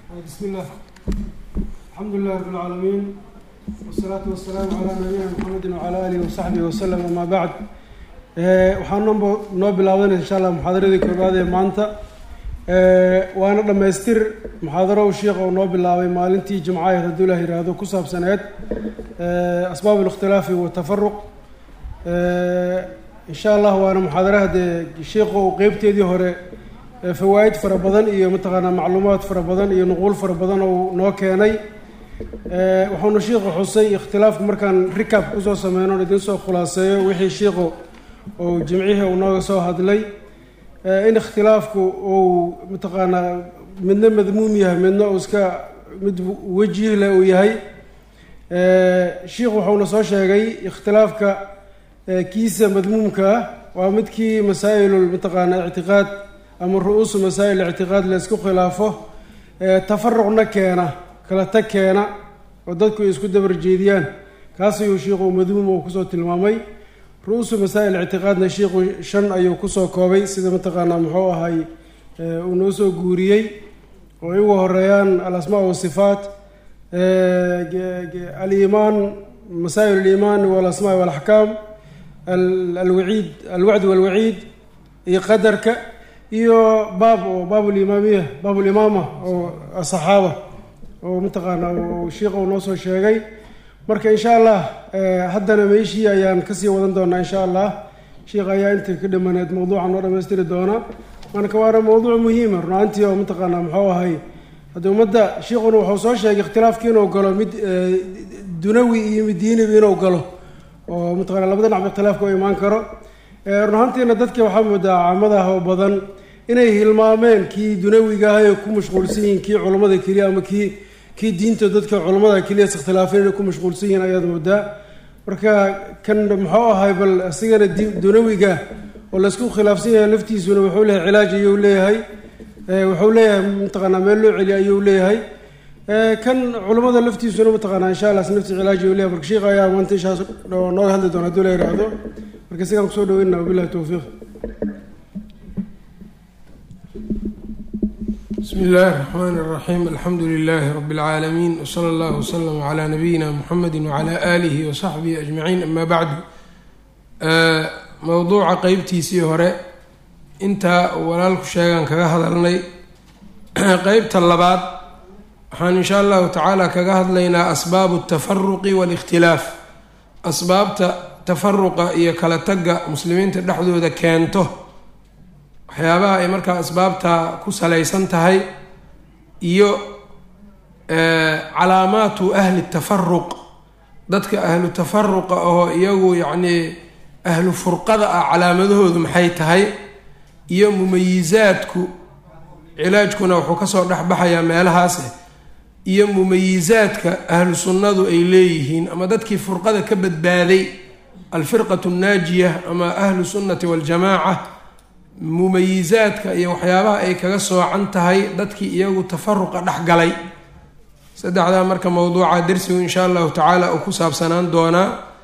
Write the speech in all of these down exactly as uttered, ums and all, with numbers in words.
بسم الله الحمد لله رب العالمين والصلاة والسلام على نبينا محمد وعلى آله وصحبه وسلم وما بعد. waxaan noo bilaabanay insha Allah muxaadaradii koobaad ee maanta waana dhamaystir muxaadaro uu sheekhu noo bilaabay maalintii Jimcaha haddii la yiraahdo ku saabsaneed asbaab al-ikhtilaaf wa tafarruq insha Allah waana muxaadarada sheekhu qaybteedii hore fawaid fara badan iyo mataqaana macluumaad fara badan iyo nuqul fara badan oo noo keenay waxaanu sheekhu xusay ikhtilaafku markaan recap ku soo sameeyno idin soo khulaaseeyo wixii sheekhu oo jimcihi uu nooga soo hadlay in ikhtilaafku uu mataqaana midna madmuum yahay midna uu iska mid wajih leh uu yahay sheekhu wuxuu soo sheegay ikhtilaafka kiisa madmuumka waa midkii masaa'ilul mataqaana i'tiqaad ama ru'uus masaa'il i'tiqaad la isku khilaafo tafarruqna keena kala tag keena oo dadku isku dabar jeediyaan kaas ayuu sheekhu madmuum uu ku soo tilmaamay ru'uus masaa'il i'tiqaadna sheekhu shan ayuu ku soo koobay sida mataqaana muxuu ahay uu noo soo guuriyay oo ay ugu horeeyaan al-asmaa wa sifaat al-iimaan masaa'il al-iimaan wal asmaa wal ahkaam al-waciid al-wa'd wal waciid iyo qadarka iyo baab oo baabul imaamiyah baabul imaama oo asxaaba oo mataqaana oo sheekhu noo soo sheegay marka insha Allah haddana meeshii ayaan ka sii wadan doonaa insha Allah sheekh ayaa inta ka dhamaanad mowduucan oo dhameystiri doona marka waa mowduuc muhiim ah runtii oo mataqaana muxuu ahay hadda umada sheekhuna wuxuu soo sheegay ikhtilaafkiin oo galo mid dunawi iyo mid diinibi inuu galo oo mataqaana labada dhinac ikhtilaafku ay imaan karo runtiina dadka waxa moodaa caamada oo badan inay hilmaameen kii dunawiga ah ee ku mashquulsan yihiin kii culimada kaliya ama kii kii diinta dadka culimada kaliya ikhtilaafeen ku mashquulsan yihiin ayaad moodaa marka kan muxuu ahay bal asigana dunawiga oo la isku khilaafsan yahay laftiisuna wuxuu leeyahay cilaaj ayuu leeyahay wuxuu leeyahay mataqaana meel loo celiyo ayuu leeyahay kan culimada laftiisuna mataqaana insha Allah nafti cilaaj ayuu leeyahay marka sheekh ayaa maanta insha Allah noo hadli doona haduu la yiraahdo marka sidan ku soo dhaweynaa billahi tawfiiq. بسم الله الرحمن الرحيم الحمد لله رب العالمين وصلى الله وسلم على نبينا محمد وعلى آله وصحبه أجمعين أما بعد موضوع qeybtiisii hore inta walaalku sheegan kaga hadalnay qeybta labaad waxaan insha Allah tacaala kaga hadlaynaa asbaab التفرق والاختلاaf asbaabta tafaruqa iyo kala taga muslimiinta dhexdooda keento waxyaabaha ay markaa asbaabta ku salaysan tahay iyo calaamaatu ahli tafaruq dadka ahlu tafaruqa oo iyagu yacni ahlu furqada ah calaamadahoodu maxay tahay iyo mumayizaadku cilaajkuna wuxuu kasoo dhexbaxayaa meelahaas iyo mumayizaadka ahlu sunnadu ay leeyihiin ama dadkii furqada ka badbaaday alfirqatu annaajiya ama ahlu sunnati waljamaaca mumayizaadka iyo waxyaabaha ay kaga soocan tahay dadkii iyagu tafaruqa dhex galay saddexdaa marka mowduuca darsigu insha allahu tacaala uu ku saabsanaan doonaa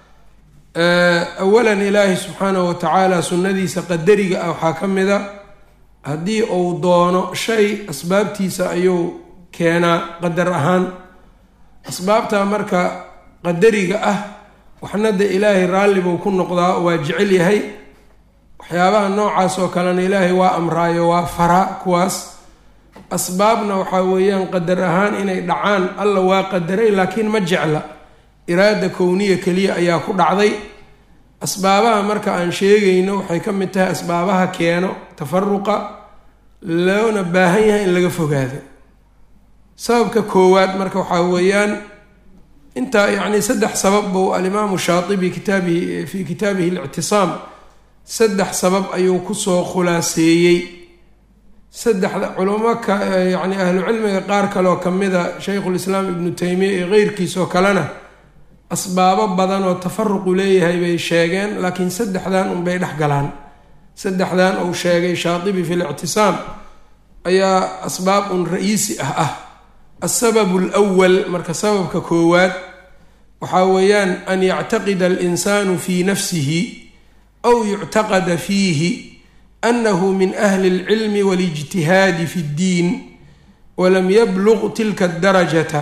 awalan ilaahi subxaanahu watacaala sunnadiisa qadariga ah waxaa ka mid a haddii uu doono shay asbaabtiisa ayuu keenaa qadar ahaan asbaabtaa marka qadariga ah waxna de ilaahay raalli buu ku noqdaa waa jecel yahay waxyaabaha noocaas oo kalena ilaahay waa amraayo waa faraa kuwaas asbaabna waxaa weeyaan qadar ahaan inay dhacaan alla waa qadaray laakiin ma jecla iraada kowniya keliya ayaa ku dhacday asbaabaha marka aan sheegayno waxay ka mid tahay asbaabaha keeno tafaruqa loona baahan yahay in laga fogaado sababka koowaad marka waxaa weeyaan intaa yacni saddex sabab buu alimaamu shaatibi kitaabihi fii kitaabihi اlictisaam saddex sabab ayuu kusoo khulaaseeyey saddexda culamo ka yacni ahlu cilmiga qaar kaleoo ka mida shaykhulislaam ibnu taymiya iyo keyrkiisoo kalena asbaabo badan oo tafaruqu leeyahay bay sheegeen laakiin saddexdan unbay dhex galaan saddexdan uu sheegay shaatibi fi lictisaam ayaa asbaab un ra-iisi ah ah asababu alwal marka sababka koowaad waxaa weeyaan an yactaqida alinsaanu fii nafsihi aw yuctaqada fiihi anahu min ahli اlcilmi waاlijtihaadi fi اddiin walam yabluq tilka darajata.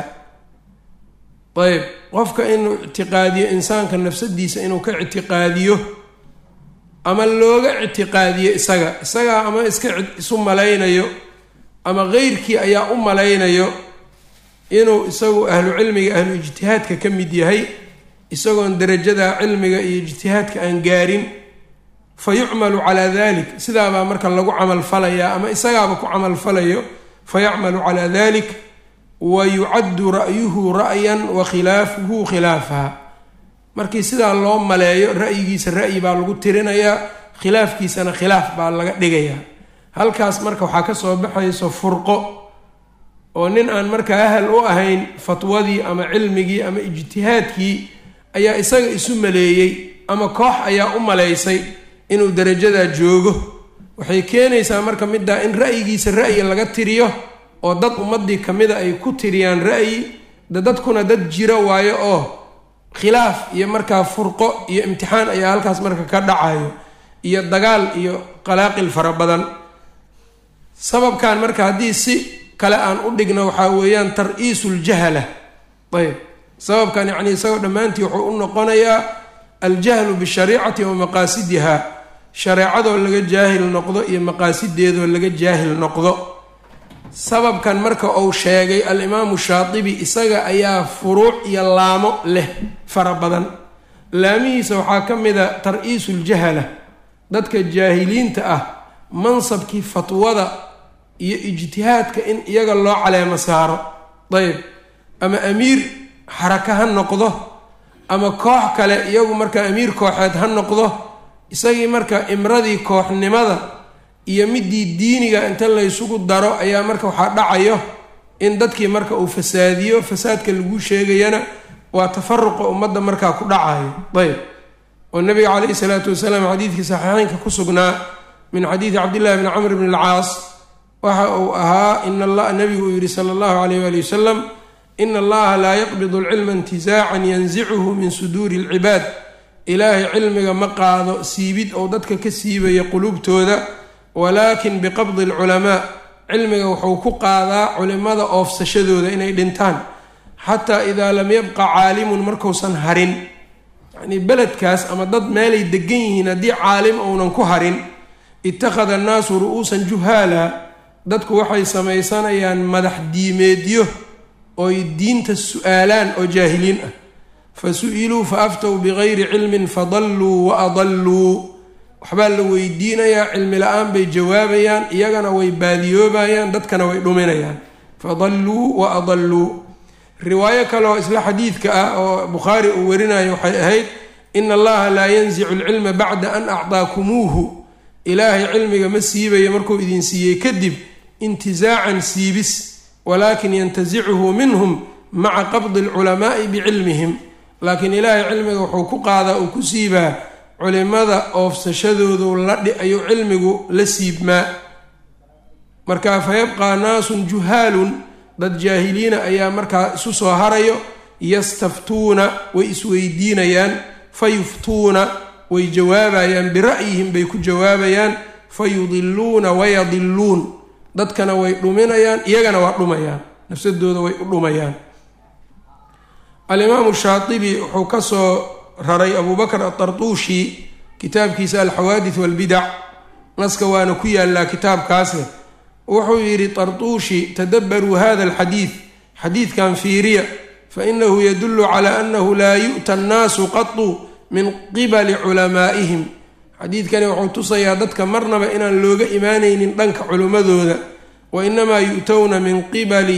ayb qofka inuu ictiqaadiyo insaanka nafsadiisa inuu ka ictiqaadiyo ama looga ictiqaadiyo isaga isagaa ama iska isu malaynayo ama qeyrkii ayaa u malaynayo inuu isagu ahlu cilmiga ahlu ijtihaadka ka mid yahay isagoon darajada cilmiga iyo ijtihaadka aan gaarin, fa yucmalu calaa dalik, sidaabaa marka lagu camal falayaa ama isagaaba ku camal falayo, fa yacmalu calaa dalik wa yucaddu ra'yuhu ra'yan wa khilaafuhu khilaafaha. markii sidaa loo maleeyo ra'yigiisa ra'yi baa lagu tirinayaa, khilaafkiisana khilaaf baa laga dhigayaa. halkaas marka waxaa ka soo baxayso furqo oo nin aan marka ahal u ahayn fatwadii ama cilmigii ama ijtihaadkii ayaa isaga isu maleeyey ama koox ayaa u malaysay inuu darajadaa joogo. waxay keenaysaa marka middaa in ra'yigiisa ra'yi laga tiriyo oo dad ummadii kamida ay ku tiriyaan ra'yi, dadkuna dad jira waayo oo khilaaf iyo markaa furqo iyo imtixaan ayaa halkaas marka ka dhacayo iyo dagaal iyo qalaaqil fara badan. sababkan marka haddii si kale aan u dhigno waxaa weeyaan tar-iisul jahala. ayb sababkan yacni isagoo dhammaantii wuxuu u noqonayaa aljahlu bishariicati wa maqaasidiha, shareecadoo laga jaahil noqdo iyo maqaasideedoo laga jaahil noqdo. sababkan marka uu sheegay alimaamu shaatibi isaga ayaa furuuc iyo laamo leh fara badan. laamihiisa waxaa ka mid a tar-iisul jahala, dadka jaahiliinta ah mansabkii fatwada iyo ijtihaadka in iyaga loo caleemo saaro. ayb ama amiir xaraka ha noqdo ama koox kale iyagu markaa amiir kooxeed ha noqdo, isagii marka imradii kooxnimada iyo midii diiniga inta laysugu daro ayaa marka waxaa dhacayo in dadkii marka uu fasaadiyo. fasaadka lagu sheegayana waa tafaruqa ummadda markaa ku dhacayo. ayb oo nabiga calayhi salaatu wasalaam xadiidkii saxiixeynka ku sugnaa min xadiidi cabdillahi bni camr bni alcaas waxa uu ahaa in alla nabigu uu yihi sala allahu calayh waali wasalam ina allaha laa yaqbidu alcilma intizaacan yanzicuhu min suduuri alcibaad. ilaahay cilmiga ma qaado siibid ou dadka ka siibaya quluubtooda, walaakin biqabdi alculamaa, cilmiga wuxuu ku qaadaa culimada oofsashadooda inay dhintaan. xataa idaa lam yabqa caalimun, markuusan harin, yacnii beledkaas ama dad meelay degan yihiin haddii caalim ounan ku harin, ittakhada annaasu ru'uusan juhaala, dadku waxay samaysanayaan madax diimeedyo ooy diinta su-aalaan oo jaahiliin ah. fa su-iluu fa aftow bigayri cilmin fadalluu wa adalluu, waxbaa la weydiinayaa, cilmi la-aan bay jawaabayaan, iyagana way baadiyoobayaan, dadkana way dhuminayaan. fadalluu wa adalluu. riwaayo kaleoo isla xadiidka ah oo bukhaari uu warinayo waxay ahayd ina allaha laa yanzicu alcilma bacda an acdaakumuuhu, ilaahay cilmiga ma siibayo markuu idin siiyey kadib intizaacan siibis, walaakin yantasicuhu minhum maca qabdi alculamaa'i bicilmihim. laakiin ilaahay cilmiga wuxuu ku qaadaa uu ku siibaa culimada oofsashadoodu ladhi ayuu cilmigu la siibmaa. markaa fa yabqaa naasun juhaalun, dad jaahiliina ayaa markaa isu soo harayo, yastaftuuna way isweydiinayaan, fa yuftuuna way jawaabayaan, bira'yihim bay ku jawaabayaan, fa yudiluuna wayadiluun, dadkana way dhuminayaan, iyagana waa dhumayaan, nafsadooda way u dhumayaan. alimaamu shaatibi wuxuu ka soo raray abubakr atartuushi kitaabkiisa alxawaadith walbidac, naska waana ku yaallaa kitaabkaase. wuxuu yidhi tartuushi tadabbaruu hada alxadiid, xadiidkan fiiriya, fainahu yadullu calaa annahu laa yu'ta annaasu qatu min qibali culamaa'ihim. xadiidkani wuxuu tusayaa dadka marnaba inaan looga imaanaynin dhanka culimmadooda, wa inamaa yu'towna min qibali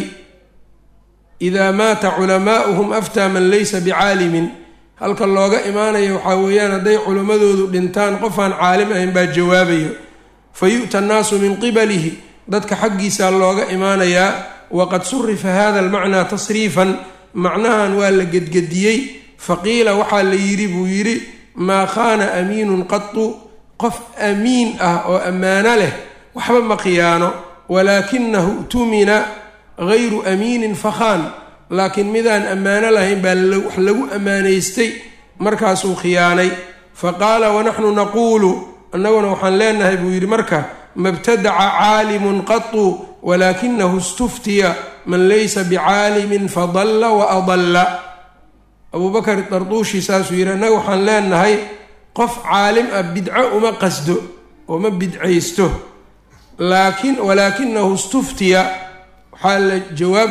idaa maata culamaa'uhum aftaa man laysa bicaalimin. halka looga imaanayo waxaa weeyaan hadday culimmadoodu dhintaan qofaan caalim ahayn baa jawaabayo. fa yu'ta annaasu min qibalihi, dadka xaggiisaa looga imaanayaa. waqad surifa hada almacnaa tasriifan, macnahan waa la gedgediyey. faqiila waxaa la yidhi buu yidhi maa khaana amiinun qatu, qof amiin ah oo ammaano leh waxba ma khiyaano, walaakinahu tumina gayru amiinin fakhaan, laakiin midaan ammaano lahayn baa wax lagu ammaanaystay markaasuu khiyaanay. faqaala wanaxnu naquulu, annaguna waxaan leenahay buu yidhi marka mabtadaca caalimun qatu walaakinahu istuftiya man laysa bicaalimin fadalla wa adalla. abubakar darduushi saasuu yidhi annaga waxaan leenahay qof caalim ah bidco uma qasdo oo ma bidcaysto, laakin walaakinahu istuftiya waxaa la jawaab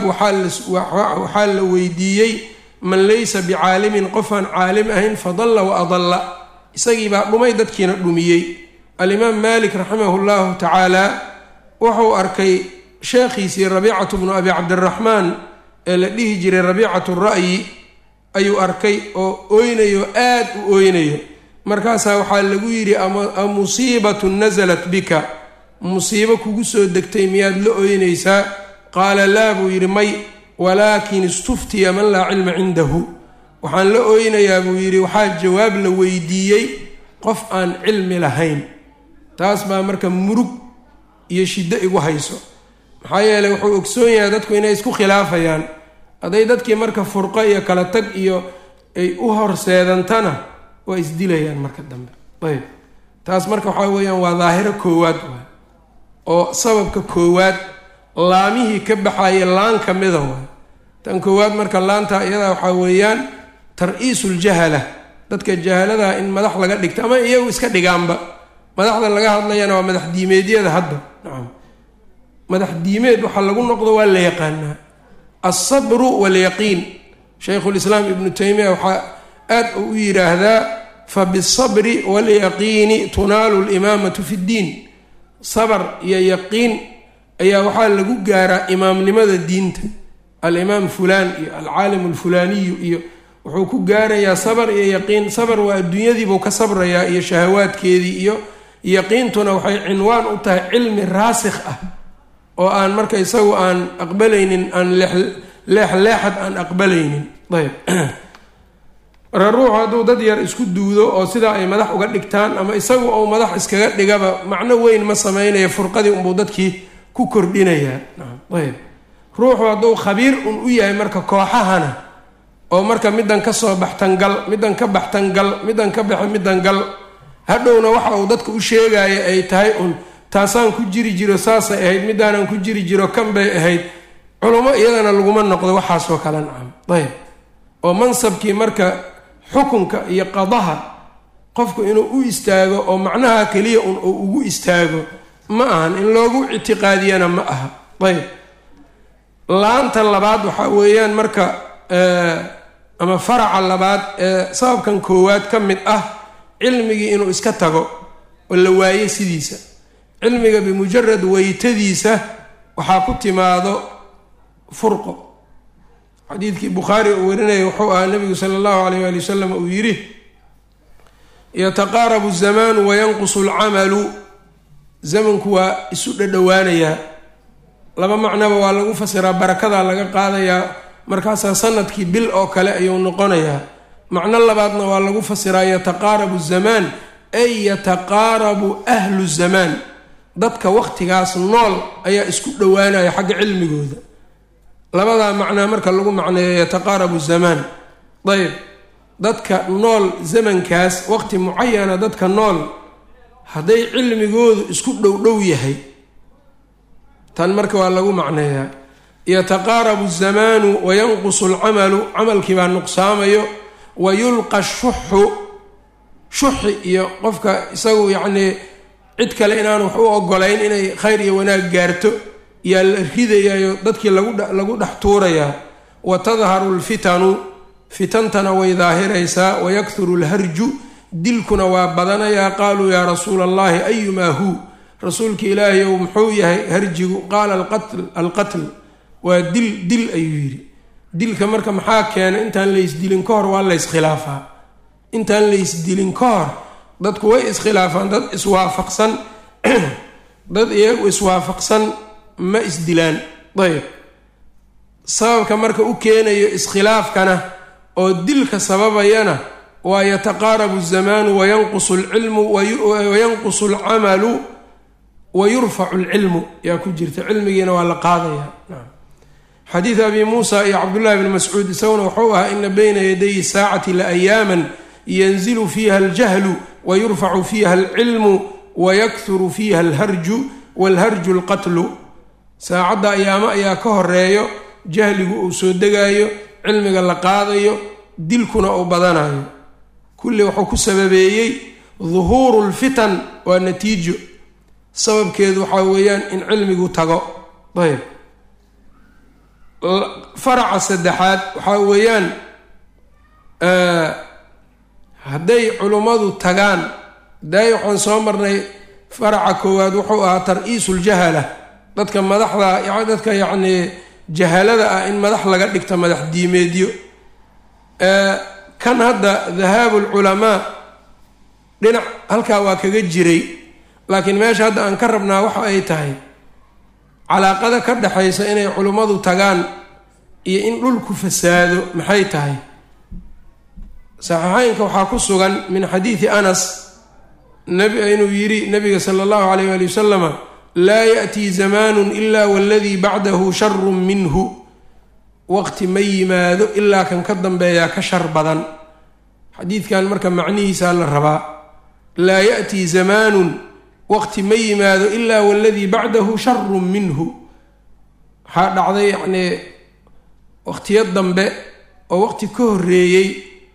waxaa la weydiiyey man laysa bicaalimin qofaan caalim ahayn fadalla wa adalla, isagii baa dhumay dadkiina dhumiyey. alimaam maalik raximahu llahu tacaala wuxuu arkay sheekhiisii rabiicatu bnu abi cabdiraxmaan ee la dhihi jiray rabiicatu ra'yi ayuu arkay oo ooynayo aad u ooynayo. markaasaa waxaa lagu yidhi a musiibatu nasalat bika, musiibo kugu soo degtay miyaad la ooynaysaa? qaala laa buu yidhi may, walaakin istuftiya man laa cilma cindahu. waxaan la ooynayaa buu yidhi waxaa jawaab la weydiiyey qof aan cilmi lahayn. taas baa marka murug iyo shiddo igu hayso, maxaa yeeley wuxuu ogsoon yahay dadku inay isku khilaafayaan. hadday dadkii marka furqo iyo kala tag iyo ay u horseedantana waa isdilayaan marka dambe. ayb taas marka waxaa weeyaan waa daahiro koowaad waay, oo sababka koowaad laamihii ka baxaya laan ka mida waay. tan koowaad marka laanta iyadaa waxaa weeyaan tar-iisuljahala, dadka jahaladaha in madax laga dhigto ama iyagu iska dhigaanba. madaxda laga hadlayana waa madax diimeedyada hadda. nacam, madax diimeed waxa lagu noqdo waa la yaqaanaa alsabru walyaqiin. shaykhulislaam ibnu taymiya waxaa aad u u yidhaahdaa fabisabri walyaqiini tunaalu limaamatu fi ddiin. sabar iyo yaqiin ayaa waxaa lagu gaaraa imaamnimada diinta. alimaam fulaan iyo alcaalim alfulaaniyu iyo wuxuu ku gaarayaa sabar iyo yaqiin. sabar waa adduunyadiibuu ka sabrayaa iyo shahawaadkeedii, iyo yaqiintuna waxay cinwaan u tahay cilmi raasikh ah oo aan marka isagu aan aqbalaynin, aan leexleexad aan aqbalaynin. ayb marka ruuxu hadduu dad yar isku duudo oo sidaa ay madax uga dhigtaan ama isagu ou madax iskaga dhigaba macno weyn ma sameynaya, furqadii unbuu dadkii ku kordhinayaa. ayb ruuxu hadduu khabiir un u yahay marka kooxahana oo marka middan ka soo baxtangal, middan ka baxtangal, middan ka baxa middan gal, hadhowna waxa uu dadka u sheegaya ay tahay un taasaan ku jiri jiro saasay ahayd, middaanan ku jiri jiro kan bay ahayd. culummo iyadana laguma noqdo waxaasoo kale. nacam ayb oo mansabkii marka xukunka iyo qadaha qofku inuu u istaago oo macnaha keliya un uu ugu istaago ma ahan, in loogu ictiqaadiyana ma aha. ayb laanta labaad waxaa weeyaan marka ama faraca labaad ee sababkan koowaad ka mid ah cilmigii inuu iska tago oo la waayo sidiisa. cilmiga bimujarad weytadiisa waxaa ku timaado furqo. xadiidkii bukhaari uu warinaya wuxuu ahaa nabigu sala allahu alayh waali wasalam uu yidhi yataqaarabu zamaanu wayanqusu alcamalu. zamanku waa isu dhadhowaanayaa. laba macnoba waa lagu fasiraa, barakadaa laga qaadayaa, markaasaa sanadkii bil oo kale ayuu noqonayaa. macno labaadna waa lagu fasiraa yataqaarabu zamaan ay yataqaarabu ahlu zamaan. dadka waqtigaas nool ayaa isku dhowaanaya xagga cilmigooda. labadaa macnaa marka lagu macneeyo yataqaarabu zamaan. ayb dadka nool zamankaas waqti mucayana dadka nool hadday cilmigoodu isku dhow dhow yahay, tan marka waa lagu macneeyaa yataqaarabu zamaanu wayanqusu alcamalu. camalkii baa nuqsaamayo, wayulqa shuxu, shuxi iyo qofka isagu yacnii cid kale inaan wax u ogolayn inay khayr iyo wanaag gaarto yaa la ridayayo dadkii lagu dhex tuurayaa. wa tadharu lfitanu, fitantana way daahiraysaa. wayakhuru lharju, dilkuna waa badanayaa. qaaluu yaa rasuula allahi ayumaa hu, rasuulka ilaahay ou muxuu yahay harjigu? qaala alqatl alqatl, waa dil dil ayuu yidhi. dilka marka maxaa keena? intaan laysdilin ka hor waa lays-khilaafaa. intaan laysdilin ka hor dadku way iskhilaafaan. dad iswaafaqsan dad iyagu iswaafaqsan ma isdilaan. ayb sababka marka u keenayo iskhilaafkana oo dilka sababayana waa yataqaarabu zamaanu wayanqusu alcilmu wayanqusu alcamalu wayurfacu alcilmu yaa ku jirta. cilmigiina waa la qaadaya. xadiid abi muusa iyo cabdullahi bni mascuud isaguna wuxuu ahaa ina bayna yaday saacati la ayaaman yanzilu fiiha aljahlu wayurfacu fiiha alcilmu wayakhuru fiiha alharju walharju alqatlu. saacadda ayaamo ayaa ka horeeyo jahligu uu soo degaayo, cilmiga la qaadayo, dilkuna uu badanayo. kulli wuxuu ku sababeeyey duhuuru lfitan, waa natiijo sababkeedu waxaa weeyaan in cilmigu tago. ayb faraca saddexaad waxaa weeyaan hadday culummadu tagaan, daay waxaan soo marnay faraca koowaad wuxuu ahaa tar-iisuljahala, dadka madaxda yani dadka yacnii jahalada ah in madax laga dhigto madax diimeedyo. kan hadda dahaabu lculamaa dhinac halkaa waa kaga jiray, laakiin meesha hadda aan ka rabnaa waxa ay tahay calaaqada ka dhexaysa inay culummadu tagaan iyo in dhulku fasaado maxay tahay. saxiixeynka waxaa ku sugan min xadiidi anas nabi inuu yidhi nabiga sala allahu calayh waali wasalama laa ya'tii zamaanun ilaa waladii bacdahu sharun minhu, waqti ma yimaado ilaa kan ka dambeeyaa ka shar badan. xadiidkan marka macnihiisaa la rabaa. laa ya'tii zamaanun waqti ma yimaado ilaa waladii bacdahu sharun minhu. waxaa dhacday yacnii waqtiyo dambe oo waqti ka horreeyey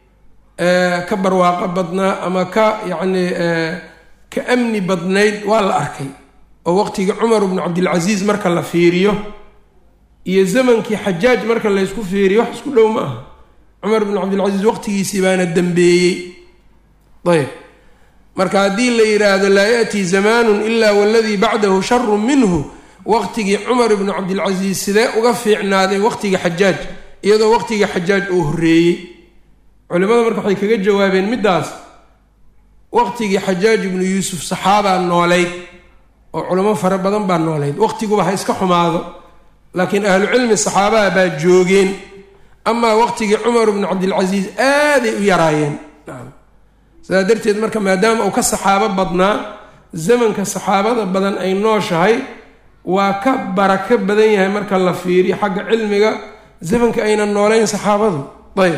ka barwaaqo badnaa ama ka yacnii ka amni badnayd waa la arkay, oo waqtigii cumar bnu cabdilcasiis marka la fiiriyo iyo zamankii xajaaj marka laysku fiiriyo wax isku dhow ma aha. cumar bnu cabdilcasiis waqtigiisii baana dambeeyey. ayb marka haddii la yidhaahdo laa ya'tii zamaanun ilaa waladii bacdahu sharun minhu, waqtigii cumar ibnu cabdilcasiis sidee uga fiicnaaday waqtigii xajaaj iyadoo waqtigii xajaaj uu horreeyey? culimada marka waxay kaga jawaabeen middaas, waqtigii xajaaj ibnu yuusuf saxaabaa noolayd oo culamo fara badan baa noolayd, waqtiguba ha iska xumaado, laakiin ahlu cilmi saxaabaha baa joogeen. amaa waqtigii cumar ibnu cabdilcasiis aaday u yaraayeen. sidaa darteed marka maadaama uu ka saxaabo badnaa, zamanka saxaabada badan ay nooshahay waa ka barako badan yahay marka la fiiriyo xagga cilmiga zamanka aynan noolayn saxaabadu. ayb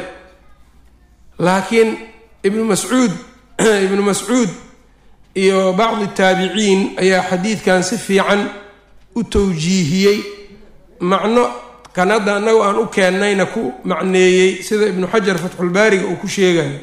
laakiin ibnu mascuud ibnu mascuud iyo bacdi taabiciin ayaa xadiidkan si fiican u tawjiihiyey, macno kan hadda annagu aan u keennayna ku macneeyey, sida ibnu xajar fatxulbaariga uu ku sheegayo.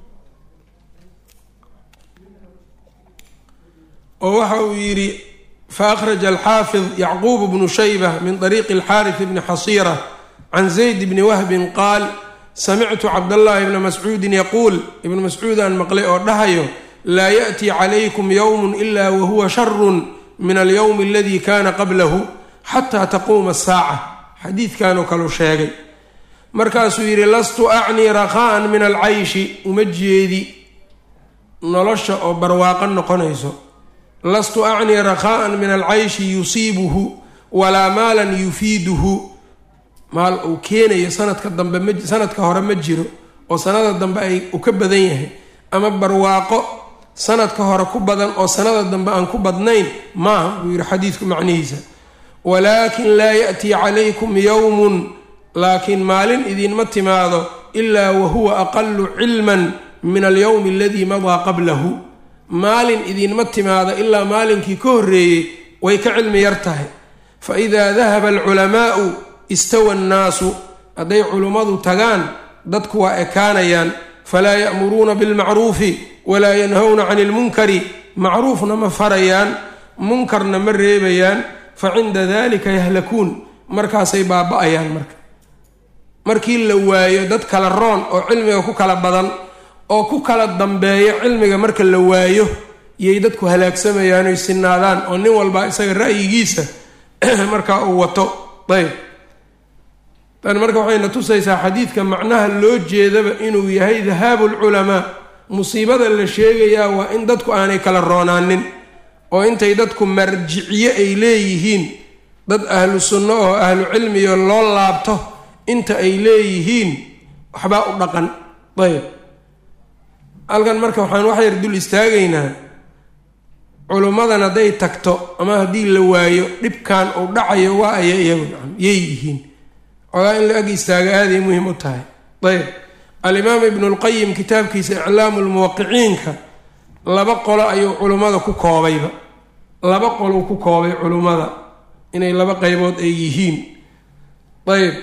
oo waxa uu yidhi faأkhraja alxaafid yacquub bnu shayba min طariiqi اlxaariث bni xasiira can zayd bni wahbin qaal samictu cabdاllahi bna mascuudin yaquul, ibnu mascuudaan maqlay oo dhahayo laa ya'tii calaykum yowm ila wahuwa sharun min alyowm aladii kana qablahu xataa taquuma asaaca. xadiidkanoo kaleu sheegay. markaasuu yidhi lastu acnii rakhaa'an min alcayshi, uma jeedi nolosha oo barwaaqo noqonayso. lastu acnii rakhaa'an min alcayshi yusiibuhu walaa maalan yufiiduhu, maal uu keenayo sanadka dambe ma sanadka hore ma jiro oo sanada dambe ay u ka badan yahay, ama barwaaqo sanadka hore ku badan oo sanada dambe aan ku badnayn maaha buu yidhi xadiidku macnihiisa. walaakin laa ya'tii calaykum yowmun, laakiin maalin idiinma timaado ilaa wahuwa aqalu cilman min alyowmi aladii madaa qablahu, maalin idiinma timaado ilaa maalinkii ka horreeyey way ka cilmi yar tahay. fa idaa dahaba alculamaa'u istawa annaasu, hadday culummadu tagaan dadku waa ekaanayaan. falaa ya'muruuna bilmacruufi walaa yanhawna cani ilmunkari, macruufna ma farayaan, munkarna ma reebayaan. fa cinda dalika yahlakuun, markaasay baaba-ayaan. marka markii la waayo dad kala roon oo cilmiga ku kala badan oo ku kala dambeeya cilmiga, marka la waayo iyay dadku halaagsamayaan oy sinaadaan oo nin walba isaga ra'yigiisa markaa uu wato. ayb tan marka waxayna tusaysaa xadiidka macnaha loo jeedaba inuu yahay dahaabu lculamaa. musiibada la sheegayaa waa in dadku aanay kala roonaanin, oo intay dadku marjiciye ay leeyihiin, dad ahlu sunno oo ahlu cilmiyo loo laabto inta ay leeyihiin waxbaa u dhaqan. ayb halkan marka waxaan wax yar dul istaagaynaa, culummadan hadday tagto ama haddii la waayo dhibkan uu dhacayo waa aya iyagu yay yihiin, ogaa in la ag istaaga aaday muhim u tahay. ayb alimaam ibnu lqayim kitaabkiisa iclaamu lmuwaqiciinka laba qolo ayuu culummada ku koobayba, laba qolou ku koobay culummada. inay laba qaybood ay yihiin. ayb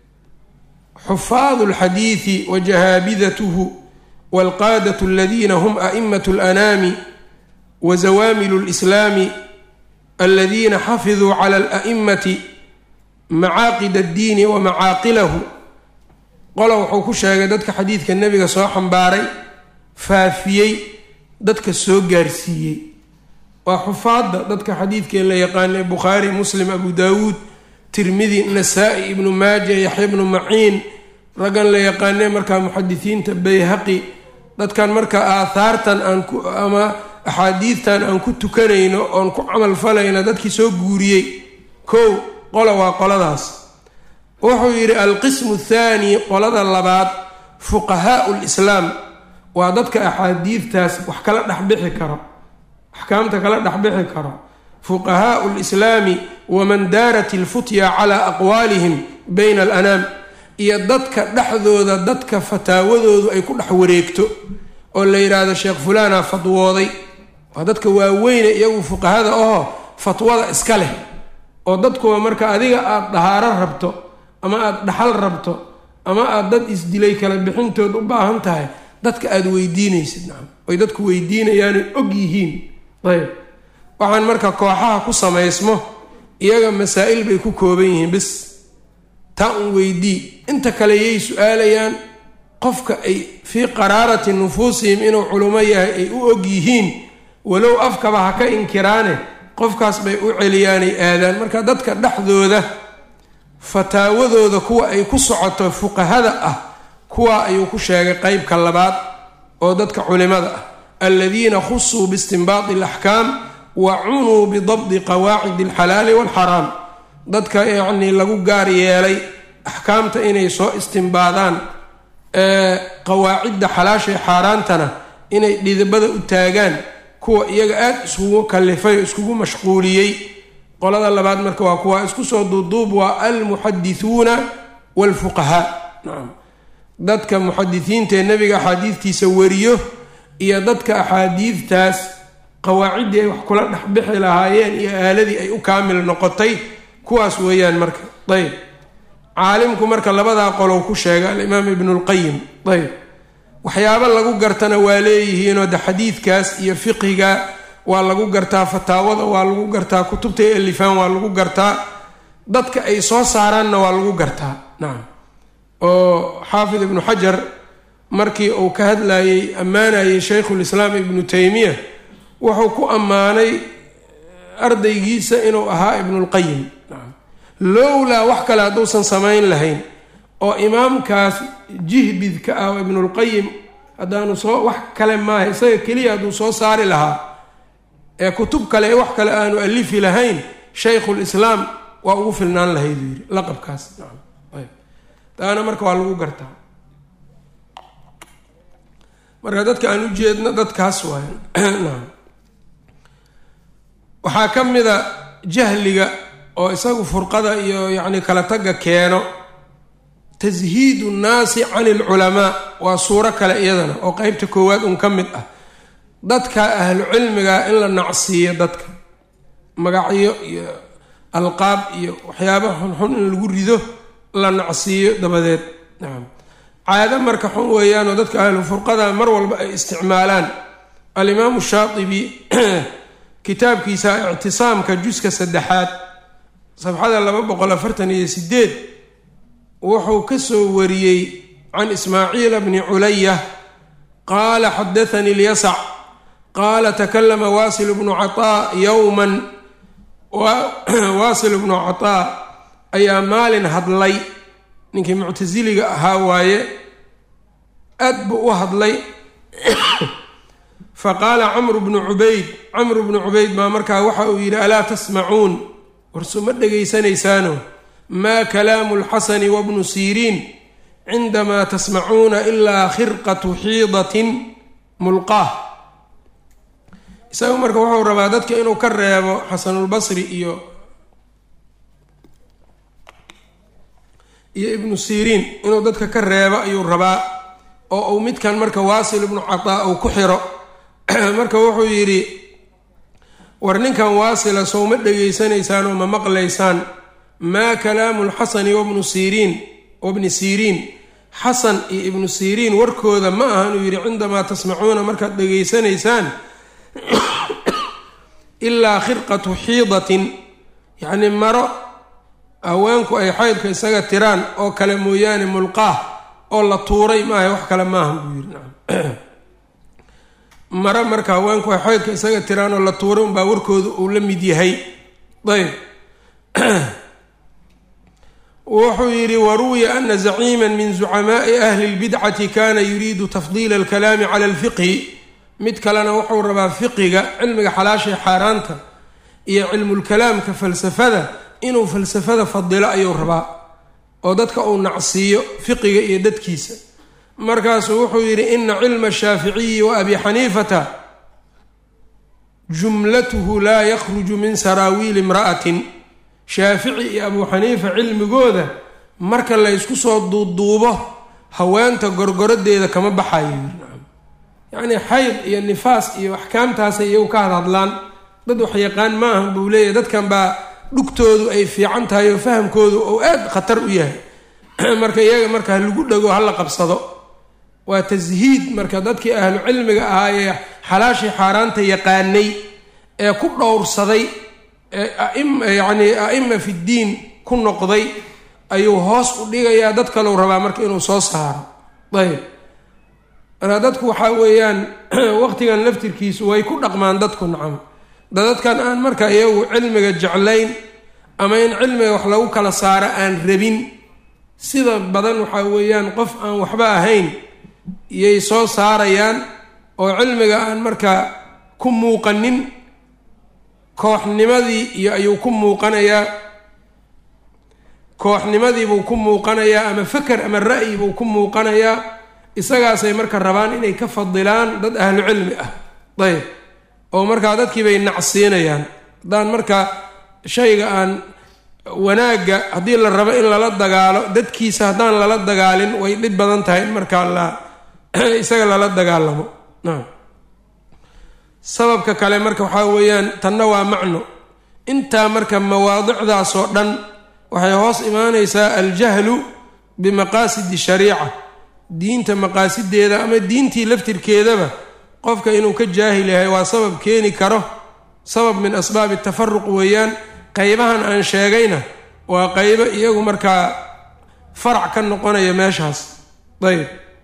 xufaadu اlxadiidi wajahaabidatuhu wاlqaadaة اladina hm aئmaة اlأnaami wazawaamilu اlإslaami aladina xafiduu calى اlأ'imati macaaqid اddiini wamacaaqilahu. qola wuxuu ku sheegay dadka xadiidka nebiga soo xambaaray, faafiyey, dadka soo gaarsiiyey. waa xufaadda dadka xadiidkee la yaqaanay bukhaari, muslim, abu daawuud, tirmidi, nasaa-i, ibnu maaja, yaxya ibnu maciin, raggan la yaqaanay markaa muxadisiinta, bayhaqi, dadkan marka aahaartan aan ku ama axaadiidtan aan ku tukanayno oon ku camal falayno dadkii soo guuriyey. kow qola waa qoladaas. wuxuu yidhi alqismu athaani, qolada labaad, fuqahaau lislaam, waa dadka axaadiidtaas wax kala dhexbixi karo, axkaamta kala dhexbixi karo. fuqahaau lislaami waman daarat ilfutya calaa aqwaalihim bayna alanaam, iyo dadka dhexdooda dadka fataawadoodu ay ku dhex wareegto oo la yidhaahdo sheekh fulaana fatwooday. waa dadka waaweyne iyagu fuqahada ahoo fatwada iska leh, oo dadkuwa marka adiga aada dahaaro rabto ama aada dhaxal rabto ama aada dad isdilay kala bixintood u baahan tahay, dadka aada weydiinaysid nacam oy dadku weydiinayaanay og yihiin. ayb waxaan marka kooxaha ku samaysmo iyaga masaa'il bay ku kooban yihiin bis, taa un weydii. inta kale yay su-aalayaan qofka ay fii qaraarati nufuusihim inuu culumo yahay ay u og yihiin, walow afkaba ha ka inkiraane qofkaas bay u celiyaanay aadaan. marka dadka dhexdooda fataawadooda kuwa ay ku socoto fuqahada ah, kuwa ayuu ku sheegay qeybka labaad oo dadka culimada ah, aladiina khusuu biistinbaadi alaxkaam wa cunuu bidabdi qawaacidi alxalaali waalxaraam. dadka yacnii lagu gaar yeelay axkaamta inay soo istinbaadaan, qawaacidda xalaashay xaaraantana inay dhidibada u taagaan, kuwa iyaga aada iskugu kalifay o iskugu mashquuliyey. qolada labaad marka waa kuwa isku soo duuduub, waa almuxadithuuna waalfuqahaa. nacam dadka muxadisiintaee nebiga axaadiidtiisa wariyo iyo dadka axaadiidtaas qawaaciddii ay wax kula dhexbixi lahaayeen iyo aaladii ay u kaamil noqotay, kuwaas weeyaan marka. ayb caalimku marka labadaa qolow ku sheega alimaam ibnulqayim. ayb waxyaabo lagu gartana waa leeyihiinoo de xadiidkaas iyo fiqiga waa lagu gartaa, fataawada waa lagu gartaa, kutubta alifaan waa lagu gartaa, dadka ay soo saaraanna waa lagu gartaa. nacam oo xaafid ibnu xajar markii uu ka hadlayey ammaanayey shaykhulislaam ibnu taymiya wuxuu ku ammaanay ardaygiisa inuu ahaa ibnulqayim. nacam lowlaa wax kale hadduusan samayn lahayn oo imaamkaas jihbidka ah oo ibnulqayim haddaanu soo wax kale maaha isaga keliya hadduu soo saari lahaa ee kutub kale ee wax kale aanu alifi lahayn, shaykhulislaam waa ugu filnaan lahayd uu yidhi laqabkaas. nacam ayb taana marka waa lagu gartaa. marka dadka aan u jeedno dadkaas waayan. nacam waxaa ka mida jahliga oo isagu furqada iyo yacni kala tagga keeno, tashiidu nnaasi cani alculamaa, waa suuro kale iyadana oo qeybta koowaad un ka mid ah. dadka ahlu cilmiga in la nacsiiyo, dadka magacyo iyo alqaab iyo waxyaaba xunxun in lagu rido la nacsiiyo dabadeed. nacam caado marka xun weeyaanoo dadka ahlu furqada mar walba ay isticmaalaan. alimaamu shaatibi kitaabkiisa ictisaamka juska saddexaad safxada laba boqol afartan iyo sideed wuxuu ka soo wariyey can ismaaciila bni culaya qaala xadathanii lyasac qaala takalama waasil bnu cataa yowman. waasil bnu cataa ayaa maalin hadlay, ninkii muctasiliga ahaa waaye, aad buu u hadlay. faqaala camru bnu cubayd, camru bnu cubayd baa markaa waxa uu yidhi alaa tasmacuun, warsu ma dhegaysanaysaano, maa kalaamu lxasani wabnu siriin cindamaa tasmacuuna ilaa khirqatu xiidatin mulqaah. isagu marka wuxuu rabaa dadka inuu ka reebo xasanulbasri iyo iyo ibnu siriin inuu dadka ka reebo ayuu rabaa, oo uu midkan marka waasil ibnu cataa uu ku xiro. marka wuxuu yidhi war ninkan waasila sowma dhegaysanaysaan oo ma maqlaysaan maa kalaamu lxasani wabnu siriin wabni siriin xasan iyo ibnu siriin warkooda ma ahan uu yidhi cindamaa tasmacuuna markaad dhegaysanaysaan ilaa khirqatu xiidatin yacni maro haweenku ay xaydka isaga tiraan oo kale mooyaane mulqaah oo la tuuray maaha wax kale maahan buu yidhi nacam maro marka haweenku ay xaydka isaga tiraan oo la tuuray unbaa warkooda uu la mid yahay ayb wuxuu yidhi waruwiya ana zaciima min zucamaa'i ahli اlbidcati kana yuriidu tafdiila alkalaami cala alfiqhi mid kalena wuxuu rabaa fiqiga cilmiga xalaasha xaaraanta iyo cilmulkalaamka falsafada inuu falsafada fadilo ayuu rabaa oo dadka uu nacsiiyo fiqiga iyo dadkiisa markaasuu wuxuu yidhi ina cilma ashaaficiyi wa abi xaniifata jumlatuhu laa yakhruju min saraawiili imra'atin shaafici iyo abuu xaniifa cilmigooda marka la ysku soo duuduubo haweenta gorgoradeeda kama baxayo yacnii xayd iyo nifaas iyo axkaamtaasay iyagu ka hadhadlaan dad wax yaqaan ma ahan buu leeyahay dadkan baa dhugtoodu ay fiican tahay oo fahamkoodu ou aad khatar u yahay marka iyaga marka halagu dhego hala qabsado waa tashiid marka dadkii ahlu cilmiga ahaa ee xalaashii xaaraanta yaqaanay ee ku dhowrsaday yacni a'ima fi ddiin ku noqday ayuu hoos u dhigayaa dad kaleu rabaa marka inuu soo saaro ayb marka dadku waxaa weeyaan waqtigan laftirkiisu way ku dhaqmaan dadku nacam dadadkan aan marka iyagu cilmiga jeclayn ama in cilmiga wax lagu kala saaro aan rabin sida badan waxaa weeyaan qof aan waxba ahayn iyay soo saarayaan oo cilmiga aan markaa ku muuqanin kooxnimadii iyo ayuu ku muuqanayaa kooxnimadiibuu ku muuqanayaa ama faker ama ra'yi buu ku muuqanayaa isagaasay marka rabaan inay ka fadilaan dad ahlu cilmi ah ayb oo markaa dadkii bay nacsiinayaan haddaan marka shayga aan wanaagga haddii la rabo in lala dagaalo dadkiisa haddaan lala dagaalin way dhib badan tahay in markaa la isaga lala dagaalamo naam sababka kale marka waxaa weeyaan tanna waa macno intaa marka mawaadicdaas oo dhan waxay hoos imaanaysaa aljahlu bimaqaasidi shariica diinta maqaasideeda ama diintii laftirkeedaba qofka inuu ka jaahil yahay waa sabab keeni karo sabab min asbaabi tafaruq weeyaan qaybahan aan sheegayna waa qaybo iyagu markaa farac ka noqonaya meeshaas ayb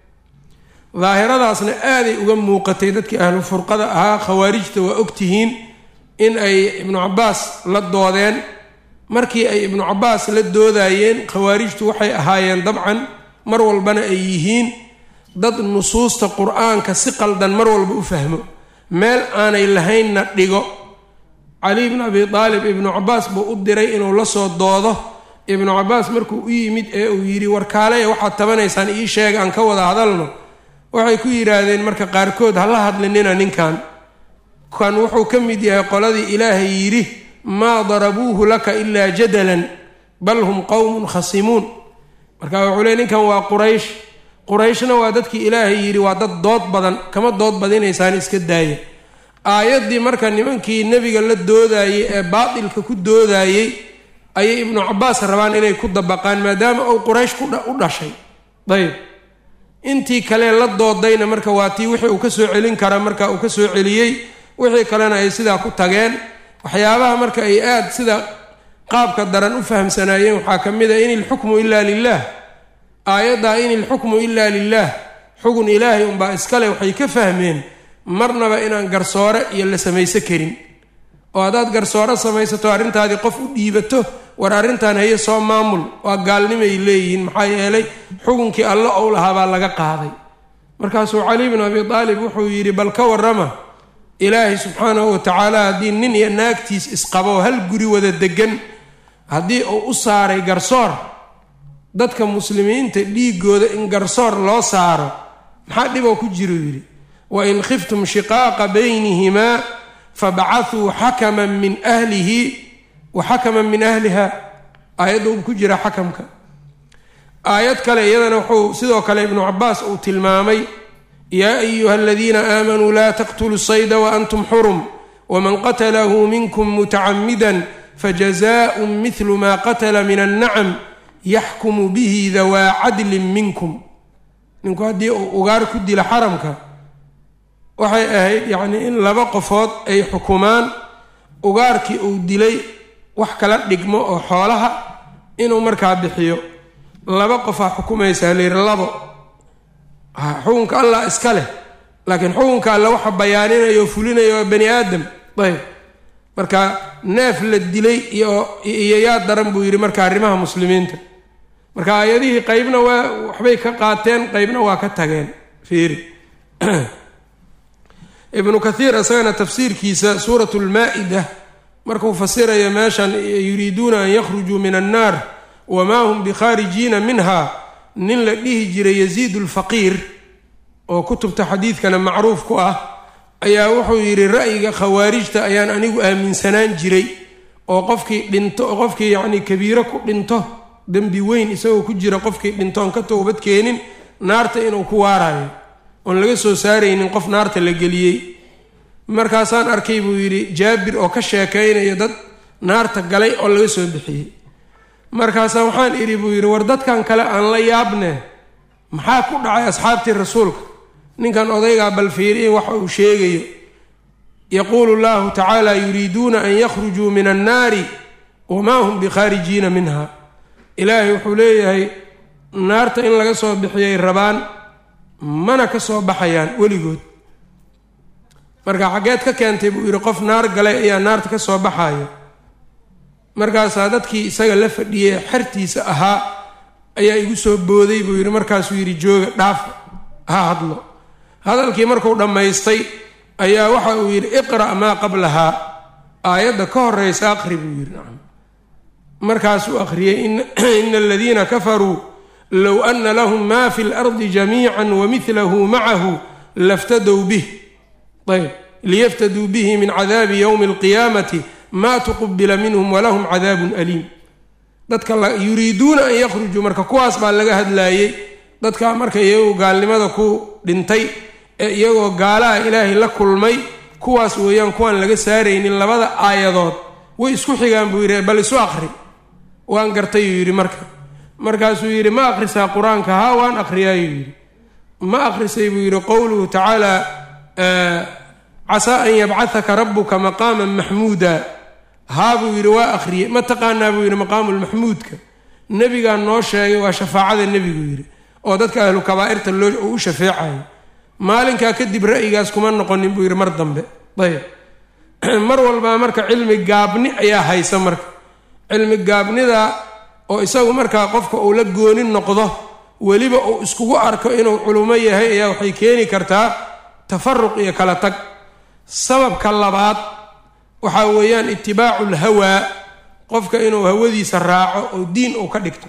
daahiradaasna aaday uga muuqatay dadkii ahlu furqada ahaa khawaarijta waa ogtihiin in ay ibnu cabbaas la doodeen markii ay ibnu cabbaas la doodayeen khawaarijtu waxay ahaayeen dabcan mar walbana ay yihiin dad nusuusta qur-aanka si qaldan mar walba u fahmo meel aanay lahaynna dhigo cali ibnu abi aalib ibnu cabbaas buu u diray inuu la soo doodo ibnu cabbaas markuu u yimid ee uu yidhi warkaalaya waxaad tabanaysaan ii sheega aan ka wada hadalno waxay ku yidhaahdeen marka qaarkood ha la hadlinina ninkan kan wuxuu ka mid yahay qoladii ilaahay yidhi maa darabuuhu laka ilaa jadalan bal hum qowmun khasimuun marka wuxuu leey ninkan waa quraysh qurayshna waa dadkii ilaahay yidhi waa dad dood badan kama dood badinaysaan iska daaya aayaddii marka nimankii nebiga la doodayey ee baatilka ku doodayey ayay ibnu cabbaas rabaan inay ku dabaqaan maadaama uu quraysh u dhashay ayb intii kale la doodayna marka waa tii wixii uu ka soo celin kara marka uu ka soo celiyey wixii kalena ay sidaa ku tageen waxyaabaha marka ay aad sida qaabka daran u fahamsanaayeen waxaa ka mid a in ilxukmu ilaa lilaah aayaddaa in ilxukmu ilaa lilaah xugun ilaahay unbaa iskale waxay ka fahmeen marnaba inaan garsoore iyo la samayso karin oo haddaad garsoore samaysato arrintaadii qof u dhiibato war arrintan haye soo maamul waa gaalnimay leeyihiin maxaa yeelay xukunkii alla ou lahaa baa laga qaaday markaasuu cali bnu abi aalib wuxuu yidhi bal ka warrama ilaahay subxaanahu watacaala haddii nin iyo naagtiis isqabo hal guri wada degan haddii uu u saaray garsoor dadka muslimiinta dhiigooda in garsoor loo saaro maxaa dhiboo ku jiro yidhi wain khiftum shiqaaqa baynihimaa fabacahuu xakaman min ahlihi wa xakaman min ahliha aayadda uu ku jira xakamka aayad kale iyadana wuxuu sidoo kale ibnu cabbaas uu tilmaamay yaa ayuha aladiina aamanuu laa taqtuluu sayda waantum xurum waman qatalahu minkum mutacamidan fajazaءun mithlu ma qatala min annacam yaxkumu bihi dawaa cadlin minkum. ninku haddii uu ugaar ku dilo xaramka waxay ahayd yacnii in laba qofood ay xukumaan ugaarkii uu dilay wax kala dhigmo oo xoolaha inuu markaa bixiyo. laba qofaa xukumaysaa layidhi labo xukunka allah iska leh, laakiin xukunka alle waxa bayaaninayo o fulinayo waa bani aadam. ayb marka neef la dilay iyo iyo yaa daran buu yidhi marka arrimaha muslimiinta. marka aayadihii qeybna waa waxbay ka qaateen, qeybna waa ka tageen. fiiri ibnu kathiir isagana tafsiirkiisa suurat lmaa-ida markuu fasirayo meeshan yuriiduuna an yakhrujuu min annaar wamaa hum bikhaarijiina minha, nin la dhihi jiray yaziid ulfaqiir oo kutubta xadiidkana macruuf ku ah ayaa wuxuu yidhi ra'yiga khawaarijta ayaan anigu aaminsanaan jiray oo qofkii dhinto qofkii yacnii kabiiro ku dhinto dembi weyn isagoo ku jira qofkii dhintoon ka toobad keenin naarta inuu ku waarayo oon laga soo saaraynin qof naarta la geliyey. markaasaan arkay buu yidhi jaabir oo ka sheekaynayo dad naarta galay oo laga soo bixiyey. markaasaa waxaan idhi buu yidhi war dadkan kale aan la yaabne maxaa ku dhacay asxaabtii rasuulka? ninkan odaygaa bal fiiriye waxa uu sheegayo. yaquulu llahu tacaala yuriiduuna an yakhrujuu min annaari wamaa hum bikhaarijiina minha. ilaahay wuxuu leeyahay naarta in laga soo bixiyay rabaan mana ka soo baxayaan weligood. marka xaggeed ka keentay buu yidhi qof naar galay ayaa naarta ka soo baxayo. markaasaa dadkii isaga la fadhiyey xertiisa ahaa ayaa igu soo booday buu yidhi. markaasuu yidhi jooga dhaaf ha hadlo. hadalkii markuu dhammaystay ayaa waxa uu yidhi iqra' maa qablahaa, aayadda ka horeysa aqri buu yidhi. nacam markaasuu akhriyey ina aladiina kafaruu low ana lahum ma fi lardi jamiica wamidlahu macahu laftadow bih ayb liyaftaduu bihi min cadaabi yowmi alqiyaamati ma tuqubila minhum walahum cadaabun aliim. dadka yuriiduuna an yakhrujuu marka kuwaas baa laga hadlaayey. dadkaa marka iyagoo gaalnimada ku dhintay ee iyagoo gaalaha ilaahay la kulmay kuwaas weeyaan kuwaan laga saaraynin. labada aayadood way isku xigaan buu yidhi bal isu aqri. waan gartayuu yidhi marka markaasuu yidhi ma akhrisaa qur-aanka? haa waan akhriyaayuu yidhi. ma akhrisay buu yidhi qowluhu tacaala casaa an yabcahaka rabuka maqaaman maxmuuda. haa buu yidhi waa akhriyey. ma taqaanaa buu yidhi maqaamulmaxmuudka? nebigaa noo sheegay waa shafaacada nebigu yidhi oo dadka ahlu kabaa'irta loo u shafeecayo. maalinkaa kadib ra'yigaas kuma noqonin buu yidhi mar dambe. ayb mar walbaa marka cilmi gaabni ayaa haysa. marka cilmi gaabnida oo isagu markaa qofka uu la gooni noqdo weliba uu iskugu arko inuu culumo yahay ayaa waxay keeni kartaa tafaruq iyo kala tag. sababka labaad waxaa weeyaan itibaacu lhawaa, qofka inuu hawadiisa raaco oo diin uu ka dhigto.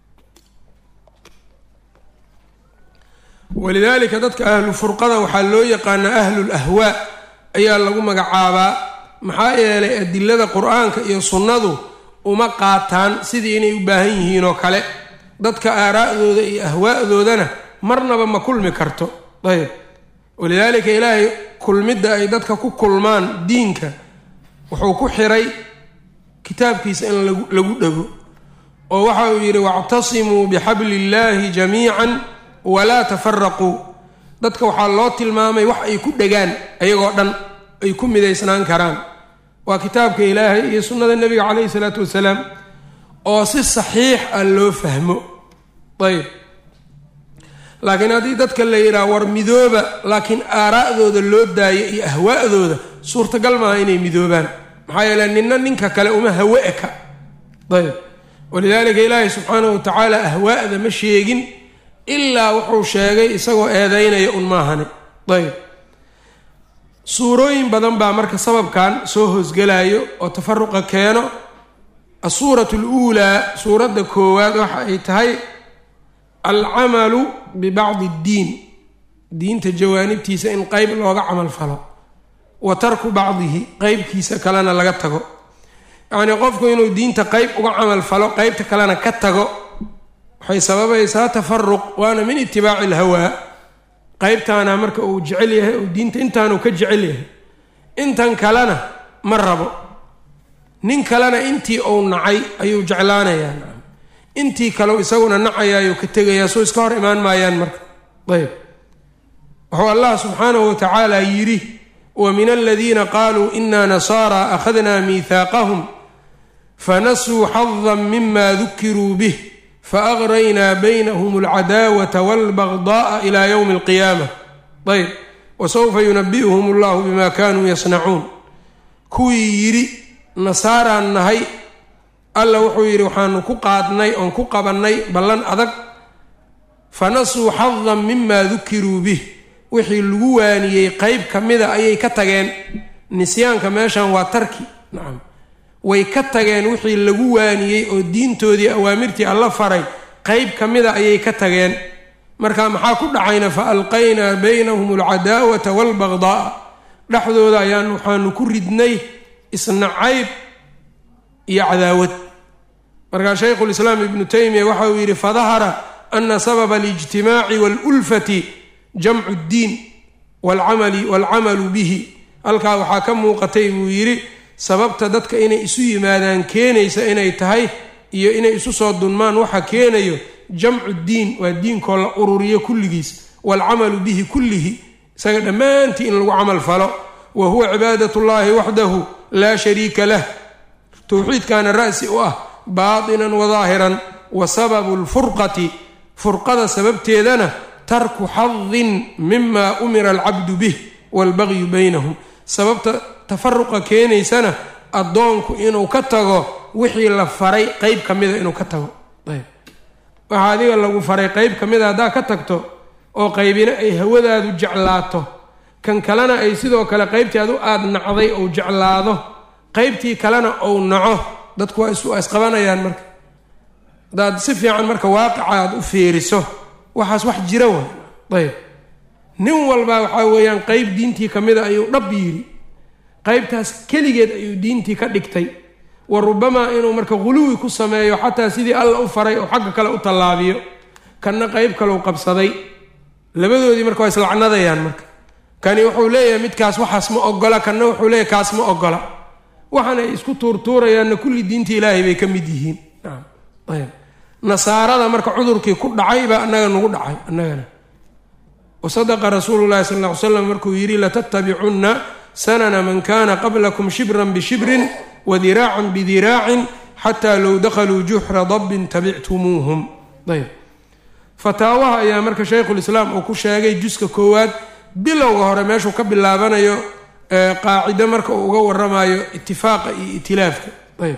walidaalika dadka ahlu furqada waxaa loo yaqaanaa ahlul ahwaa ayaa lagu magacaabaa. maxaa yeelay adilada qur-aanka iyo sunnadu uma qaataan sidii inay u baahan yihiin oo kale. dadka aaraa'dooda iyo ahwaa'doodana marnaba ma kulmi karto. ayb walidaalika ilaahay kulmidda ay dadka ku kulmaan diinka wuxuu ku xiray kitaabkiisa in lagu lagu dhego oo waxa uu yidhi wactasimuu bixabli illaahi jamiican walaa tafaraquu. dadka waxaa loo tilmaamay wax ay ku dhegaan ayagoo dhan ay ku midaysnaan karaan waa kitaabka ilaahay iyo sunnada nebiga calayhi salaatu wasalaam oo si saxiix ah loo fahmo. ayb laakiin haddii dadka la yidhaha war midooba laakiin aaraa'dooda loo daayo iyo ahwaa'dooda suurtagal maaha inay midoobaan. maxaa yeele ninna ninka kale uma hawe eka. ayb walidaalika ilaahay subxaanahu watacaala ahwaa'da ma sheegin ilaa wuxuu sheegay isagoo eedaynaya un maahane. ayb suurooyin badan baa marka sababkan soo hoosgelayo oo tafaruqa keeno. asuuratu luulaa suuradda koowaad waxa ay tahay alcamalu bibacdi ddiin, diinta jawaanibtiisa in qeyb looga camal falo, wa tarku bacdihi qeybkiisa kalena laga tago. yacnii qofku inuu diinta qeyb uga camal falo qeybta kalena ka tago waxay sababaysaa tafaruq, waana min itibaaci ilhawaa. qeybtaana marka uu jecel yahay oo diinta intaanu ka jecel yahay intan kalena ma rabo. nin kalena intii uu nacay ayuu jeclaanayaa nacam intii kale isaguna nacayaayuu ka tegayaa soo iska hor imaan maayaan marka. ayb wuxuu allah subxaanahu watacaala yidhi wa min aladiina qaaluu inaa nasaara akhadnaa miihaaqahum fanasuu xadan mima dukiruu bih faagraynaa baynahum alcadaawata waalbagda'a ilaa yowmi alqiyaama. ayb wasawfa yunabi'uhum allahu bima kanuu yasnacuun. kuwii yidhi nasaaraan nahay alla wuxuu yidhi waxaanu ku qaadnay oon ku qabannay ballan adag fanasuu xadan mima dukiruu bih wixii lagu waaniyey qeyb ka mida ayay ka tageen. nisyaanka meeshan waa tarki nacam way ka tageen wixii lagu waaniyey oo diintoodii awaamirtii alla faray qeyb ka mida ayay ka tageen. marka maxaa ku dhacayna fa alqaynaa baynahum alcadaawata waalbagda'a dhexdooda ayaan waxaanu ku ridnay isnacayb iyo cadaawad. markaa shaykhulislaam ibnu taymiya waxa uu yidhi fadahara ana sababa alijtimaaci waalulfati jamcu ddiin waalcamali waalcamalu bihi. halkaa waxaa ka muuqatay buu yidhi sababta dadka inay isu yimaadaan keenaysa inay tahay iyo inay isu soo dunmaan waxa keenayo jamcu ddiin waa diinkoo la ururiyo kulligiis waalcamalu bihi kullihi isaga dhammaantii in lagu camal falo wa huwa cibaadat ullaahi waxdahu laa shariika lah. towxiidkaana ra'si u ah baatinan wadaahiran. wa sababu lfurqati furqada sababteedana tarku xadin mima umira alcabdu bih waalbagyu baynahum. sababta tafaruqa keenaysana addoonku inuu ka tago wixii la faray qeyb ka mida inuu ka tago. ayb waxaa adiga lagu faray qeyb ka mida haddaa ka tagto oo qaybina ay hawadaadu jeclaato kan kalena ay sidoo kale qeybtii adu aada nacday ou jeclaado qeybtii kalena ou naco dadku waa isu isqabanayaan. marka haddaad si fiican marka waaqica aad u fiiriso waxaas wax jira way. ayb nin walba waxaa weeyaan qeyb diintii ka mida ayuu dhab yidhi qeybtaas keligeed ayuu diintii ka dhigtay. wa rubamaa inuu marka quluwi ku sameeyo xataa sidii alla u faray oo xagga kale u tallaabiyo kanna qeyb kaleu qabsaday labadoodii marka waa islacnadayaan. marka kani wuxuu leeyahay midkaas waxaas ma ogola kanna wuxuu leeyahay kaas ma ogola waxaanay isku tuurtuurayaanna kulli diinta ilaahay bay ka mid yihiin. ayb nasaarada marka cudurkii ku dhacay baa annaga nagu dhacay annagana. wasadaqa rasuulu llahi sal ll ly slam markuu yidhi latattabicunna sanana man kana qablakum shibran bishibrin wadiraacan bidiraacin xataa low dakhaluu juxra dabbin tabictumuuhum. ayb fataawaha ayaa marka shaykhulislaam uu ku sheegay juska koowaad bilowga hore meeshuu ka bilaabanayo qaacido marka uu uga waramayo itifaaqa iyo itilaafka. ayb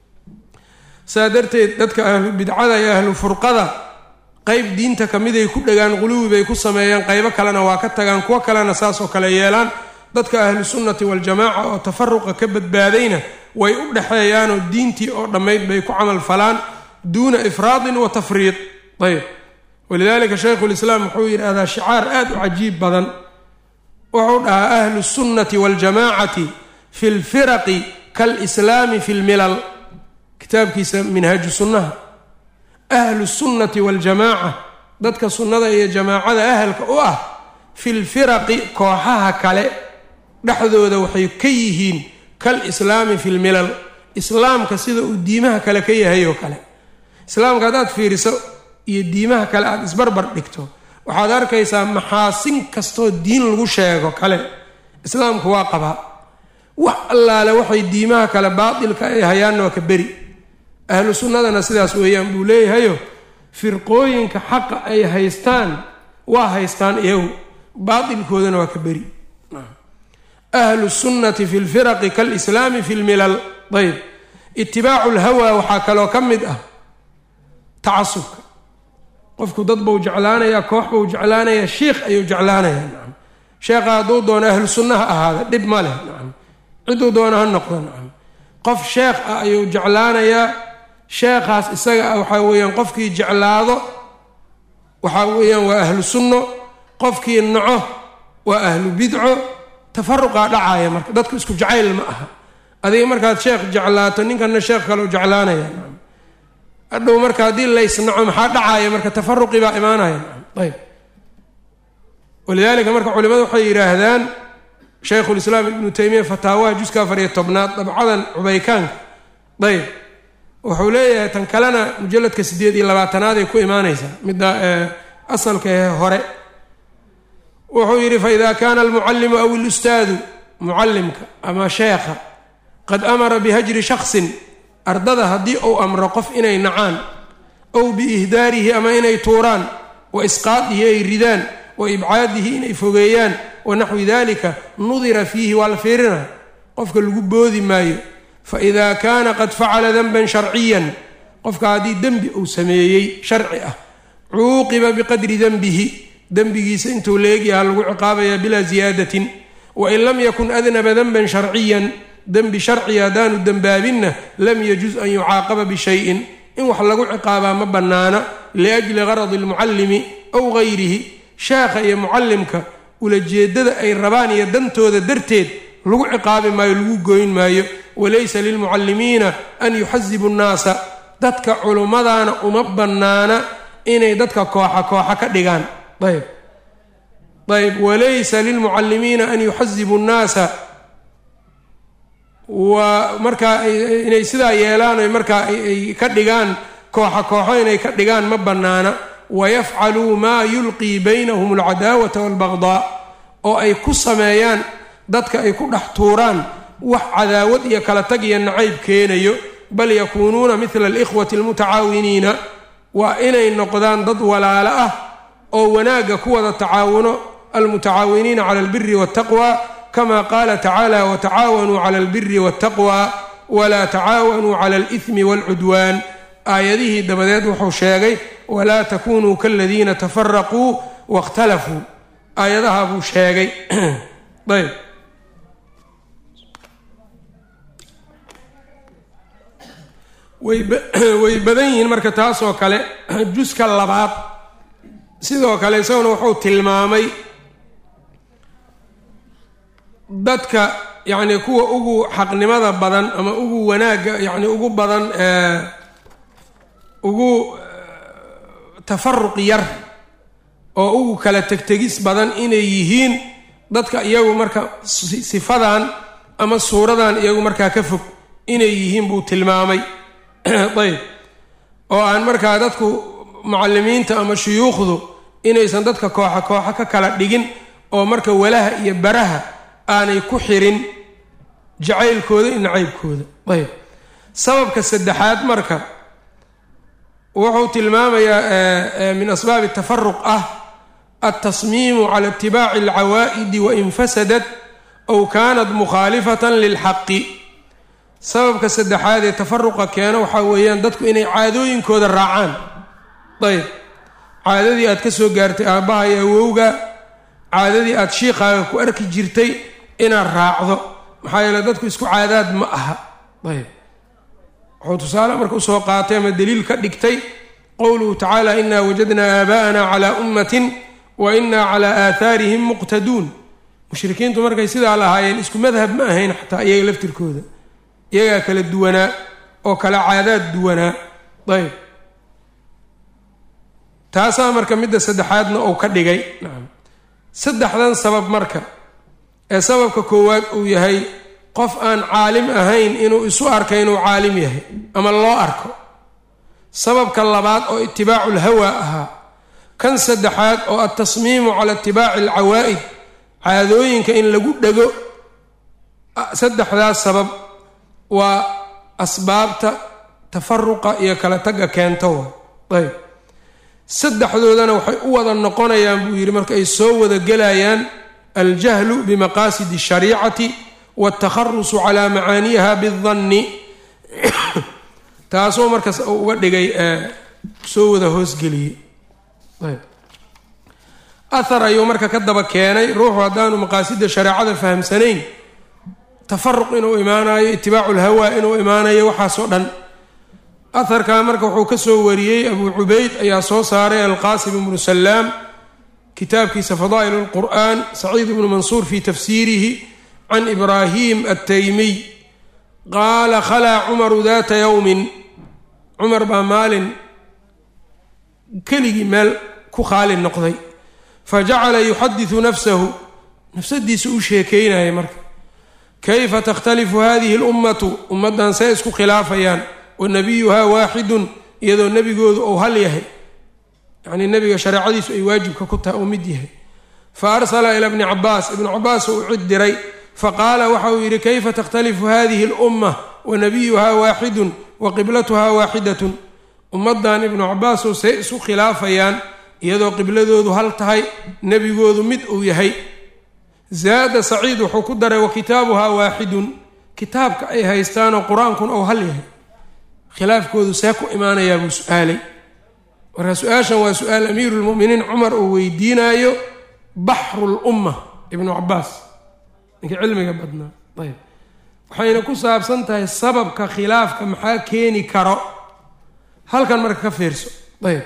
saa darteed dadka ahlu bidcada iyo ahlu furqada qeyb diinta ka miday ku dhagaan quluwi bay ku sameeyaan qaybo kalena waa ka tagaan kuwo kalena saasoo kale yeelaan. dadka ahlu sunnati waljamaaca oo tafaruqa ka badbaadayna way u dhexeeyaanoo diintii oo dhammayd bay ku camal falaan duuna ifraadin wa tafriid. ayb walidaalika shaykhulislaam wuxuu yidhaahdaa shicaar aada u cajiib badan. wuxuu dhahaa ahlu sunnati waljamaacati fi lfiraqi kaalislaami fi lmilal. kitaabkiisa minhaaju sunnaha ahlu sunnati waljamaaca dadka sunnada iyo jamaacada ahalka u ah fi lfiraqi kooxaha kale dhexdooda waxay ka yihiin kalislaami fi lmilal islaamka sida uu diimaha kale ka yahay oo kale. islaamka haddaad fiiriso iyo diimaha kale aada isbarbar dhigto waxaad arkaysaa maxaasin kastoo diin lagu sheego kale islaamku waa qabaa. wax allaale waxay diimaha kale baatilka ay hayaanna waa ka beri. ahlu sunnadana sidaas weeyaan buu leeyahayo firqooyinka xaqa ay haystaan waa haystaan iyagu baatilkoodana waa ka beri. ahlu sunnati fi lfiraqi kaalislaami fi lmilal. ayb itibaacu lhawa waxaa kaloo ka mid ah tacasubka. qofku dad buu jeclaanayaa koox buu jeclaanayaa sheikh ayuu jeclaanayaa. nacam sheekha hadduu doono ahlu sunnaha ahaada dhib ma leh. nacam cidduu doono ha noqdo. nacam qof sheekh ah ayuu jeclaanayaa sheekhaas isaga ah waxaa weeyaan qofkii jeclaado waxaa weeyaan waa ahlu sunno qofkii naco waa ahlu bidco. tafaruqaa dhacaaya marka dadku isku jacayl ma aha. adiga markaad sheekh jeclaato ninkanna sheekh kaleu jeclaanaya. hadhow marka haddii laysnaco maxaa dhacaaya marka tafaruqii baa imaanaya. ayb walidaalika marka culimadu waxay yidhaahdaan shaykhulislaam ibnu taymiya fataawaha juska afar iyo tobnaad dabcadan cubaykaanka ayb wuxuu leeyahay tan kalena mujalladka siddeed iyo labaatanaad ay ku imaanaysaa midda asalka ee hore wuxuu yidhi faida kaana almucallimu aw ilustaadu mucallimka ama sheekha qad amara bihajri shaksin ardada haddii uu amro qof inay nacaan ow biihdaarihi ama inay tuuraan wa isqaadihi ay ridaan wa ibcaadihi inay fogeeyaan wa naxwi dalika nudira fiihi waa la fiirina qofka lagu boodi maayo faida kaana qad facala danban sharciyan qofka haddii dembi uu sameeyey sharci ah cuuqiba biqadri denbihi dembigiisa intuu leegyaha lagu ciqaabayaa bilaa ziyaadatin wain lam yakun adnaba danban sharciyan dembi sharciga haddaanu dembaabinna lam yajuz an yucaaqaba bishayin in wax lagu ciqaabaa ma bannaana liajli garadi almucallimi aw gayrihi sheekha iyo mucallimka ulajeeddada ay rabaan iyo dantooda darteed lagu ciqaabi maayo lagu goyn maayo walaysa lilmucallimiina an yuxasibu nnaasa dadka culummadaana uma bannaana inay dadka kooxa kooxa ka dhigaan ayb ayb walaysa lilmucallimiina an yuxasibu nnaasa waa markaa inay sidaa yeelaan oy markaa ay ka dhigaan kooxa kooxo inay ka dhigaan ma bannaana wayafcaluu maa yulqii baynahum alcadaawata waalbagdaa oo ay ku sameeyaan dadka ay ku dhex tuuraan wax cadaawad iyo kala tag iyo nacayb keenayo bal yakuunuuna midla alikhwati almutacaawiniina waa inay noqdaan dad walaalo ah oo wanaagga ku wada tacaawuno almutacaawiniina cala albiri waataqwa kama qaala tacaala watacaawanuu cala albiri waataqwa walaa tacaawanuu cala alithmi waalcudwaan aayadihii dabadeed wuxuu sheegay walaa takunuu kaladiina tafaraquu waاkhtalafuu aayadaha buu sheegay ayb way badan yihiin marka taasoo kale juska labaad sidoo kale isaguna wuxuu tilmaamay dadka yacni kuwa ugu xaqnimada badan ama ugu wanaagga yacni ugu badan ugu tafaruq yar oo ugu kala tegtegis badan inay yihiin dadka iyagu marka sifadan ama suuradan iyagu markaa ka fog inay yihiin buu tilmaamay ayb oo aan markaa dadku mucallimiinta ama shuyuukhdu inaysan dadka kooxa kooxa ka kala dhigin oo marka walaha iyo baraha aanay ku xirin jacaylkooda iyo nacaybkooda ayb sababka saddexaad marka wuxuu tilmaamayaa min asbaabi tafaruq ah altasmiimu cala itibaaci alcawaa'idi wain fasadat aw kaanat mukhaalifatan lilxaqi sababka saddexaad ee tafaruqa keena waxaa weeyaan dadku inay caadooyinkooda raacaan ayb caadadii aad ka soo gaartay aabbaha iyo awowga caadadii aad shiikhaaga ku arki jirtay inaad raacdo maxaa yeele dadku isku caadaad ma aha ayb wuxuu tusaale marka usoo qaatay ama daliil ka dhigtay qowluhu tacaala inaa wajadnaa aabaa'ana calaa ummatin wa inaa calaa aathaarihim muqtaduun mushrikiintu markay sidaa lahaayeen isku madhab ma ahayn xataa iyaga laftirkooda iyagaa kala duwanaa oo kala caadaad duwanaa ayb taasaa marka midda saddexaadna uu ka dhigay nacam saddexdan sabab marka ee sababka koowaad uu yahay qof aan caalim ahayn inuu isu arka inuu caalim yahay ama loo arko sababka labaad oo itibaacu lhawa ahaa kan saddexaad oo altasmiimu cala itibaaci alcawaa'id caadooyinka in lagu dhego saddexdaas sabab waa asbaabta tafaruqa iyo kala tagga keento wa ayb saddexdoodana waxay u wada noqonayaan buu yidhi marka ay soo wada gelayaan aljahlu bimaqaasidi ashariicati waaltakharusu calaa macaaniiha bidanni taasoo markaas uu uga dhigay soo wada hoosgeliyey ayb ahar ayuu marka ka daba keenay ruuxu haddaanu maqaasida shareecada fahamsanayn tafaruq inuu imaanayo itibaacu lhawaa inuu imaanayo waxaasoo dhan aharkaa marka wuxuu ka soo wariyey abu cubayd ayaa soo saaray alqaasim ibnu salaam kitaabkiisa fadaa'il اlqur'an saciid ibnu mansuur fi tafsiirihi can ibraahim altaymiy qaala khalaa cumaru daata yowmin cumar baa maalin keligii meel ku khaali noqday fajacala yuxadiثu nafsahu nafsadiisa u sheekeynaya marka kayfa takhtalifu hadihi اlummatu ummaddan see isku khilaafayaan wa nabiyuhaa waaxidun iyadoo nebigoodu ou hal yahay yacnii nebiga shareecadiisu ay waajibka ku tahay oo mid yahay fa arsala ilaa bni cabaas ibnu cabaas uu cid diray faqaala waxa uu yidhi kayfa takhtalifu hadihi اlumma wa nabiyuhaa waaxidun wa qiblatuhaa waaxidatun ummaddan ibnu cabaasow see isu khilaafayaan iyadoo qibladoodu hal tahay nebigoodu mid uu yahay zaada saciid wuxuu ku daray wa kitaabuhaa waaxidun kitaabka ay haystaanoo qur-aankun ou hal yahay khilaafkoodu see ku imaanayaa buu su-aalay marka su-aashan waa su-aal amiiru lmu'miniin cumar uu weydiinaayo baxrulumma ibnu cabaas ninkii cilmiga badnaa ayb waxayna ku saabsan tahay sababka khilaafka maxaa keeni karo halkan marka ka fiirso ayb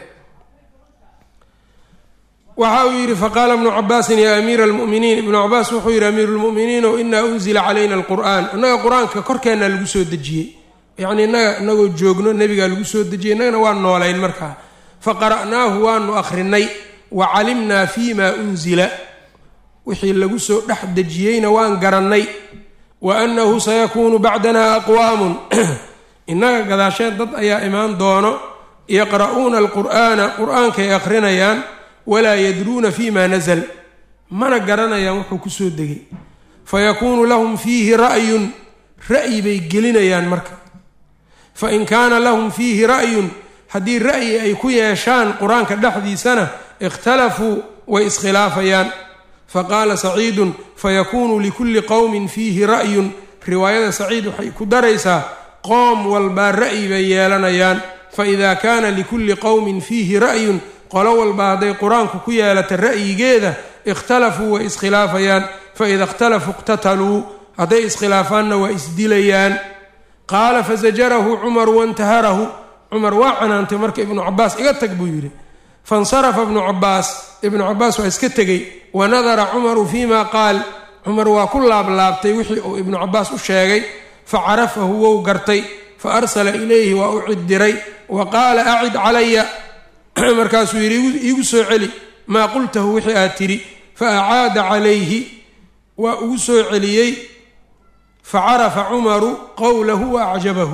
waxa uu yidhi faqaala ibnu cabaasin yaa amiira almu'miniin ibnu cabaas wuxuu yidhi amiiru lmu'miniinow inaa unzila calayna alqur'aan innaga qur-aanka korkeennaa lagu soo dejiyey yacnii innaga inagoo joogno nebigaa lagu soo dejiyey innagana waan noolayn markaa faqara'naahu waanu akhrinay wa calimnaa fii maa unzila wixii lagu soo dhex dejiyeyna waan garannay wa annahu sayakuunu bacdanaa aqwaamun innaga gadaasheen dad ayaa imaan doono yaqra'uuna alqur'aana qur-aankay akhrinayaan walaa yadruuna fii maa nasal mana garanayaan wuxuu ku soo degay fayakuunu lahum fiihi ra'yun ra'yi bay gelinayaan marka fain kaana lahum fiihi ra'yun haddii ra'yi ay ku yeeshaan qur-aanka dhexdiisana ikhtalafuu way iskhilaafayaan faqaala saciidun fayakuunu likulli qowmin fiihi ra'yun riwaayada saciid waxay ku daraysaa qoom walbaa ra'yi bay yeelanayaan faidaa kaana likulli qowmin fiihi ra'yun qolo walba hadday qur-aanku ku yeelata ra'yigeeda ikhtalafuu way iskhilaafayaan faida ikhtalafuu iqtataluu hadday iskhilaafaanna waa isdilayaan qaala fasajarahu cumaru wantaharahu cumar waa canaantay marka ibnu cabaas iga tag buu yidhi faاnsarafa ibnu cabaas ibnu cabaas waa iska tegey wanadara cumaru fiima qaal cumar waa ku laablaabtay wixii uu ibnu cabaas u sheegay facarafahu wou gartay faarsala ilayhi waa u cid diray wa qaala acid calaya markaasuu yidhi iigu soo celi maa qultahu wixii aad tidhi faacaada calayhi waa ugu soo celiyey facarafa cumaru qowlahu wa acjabahu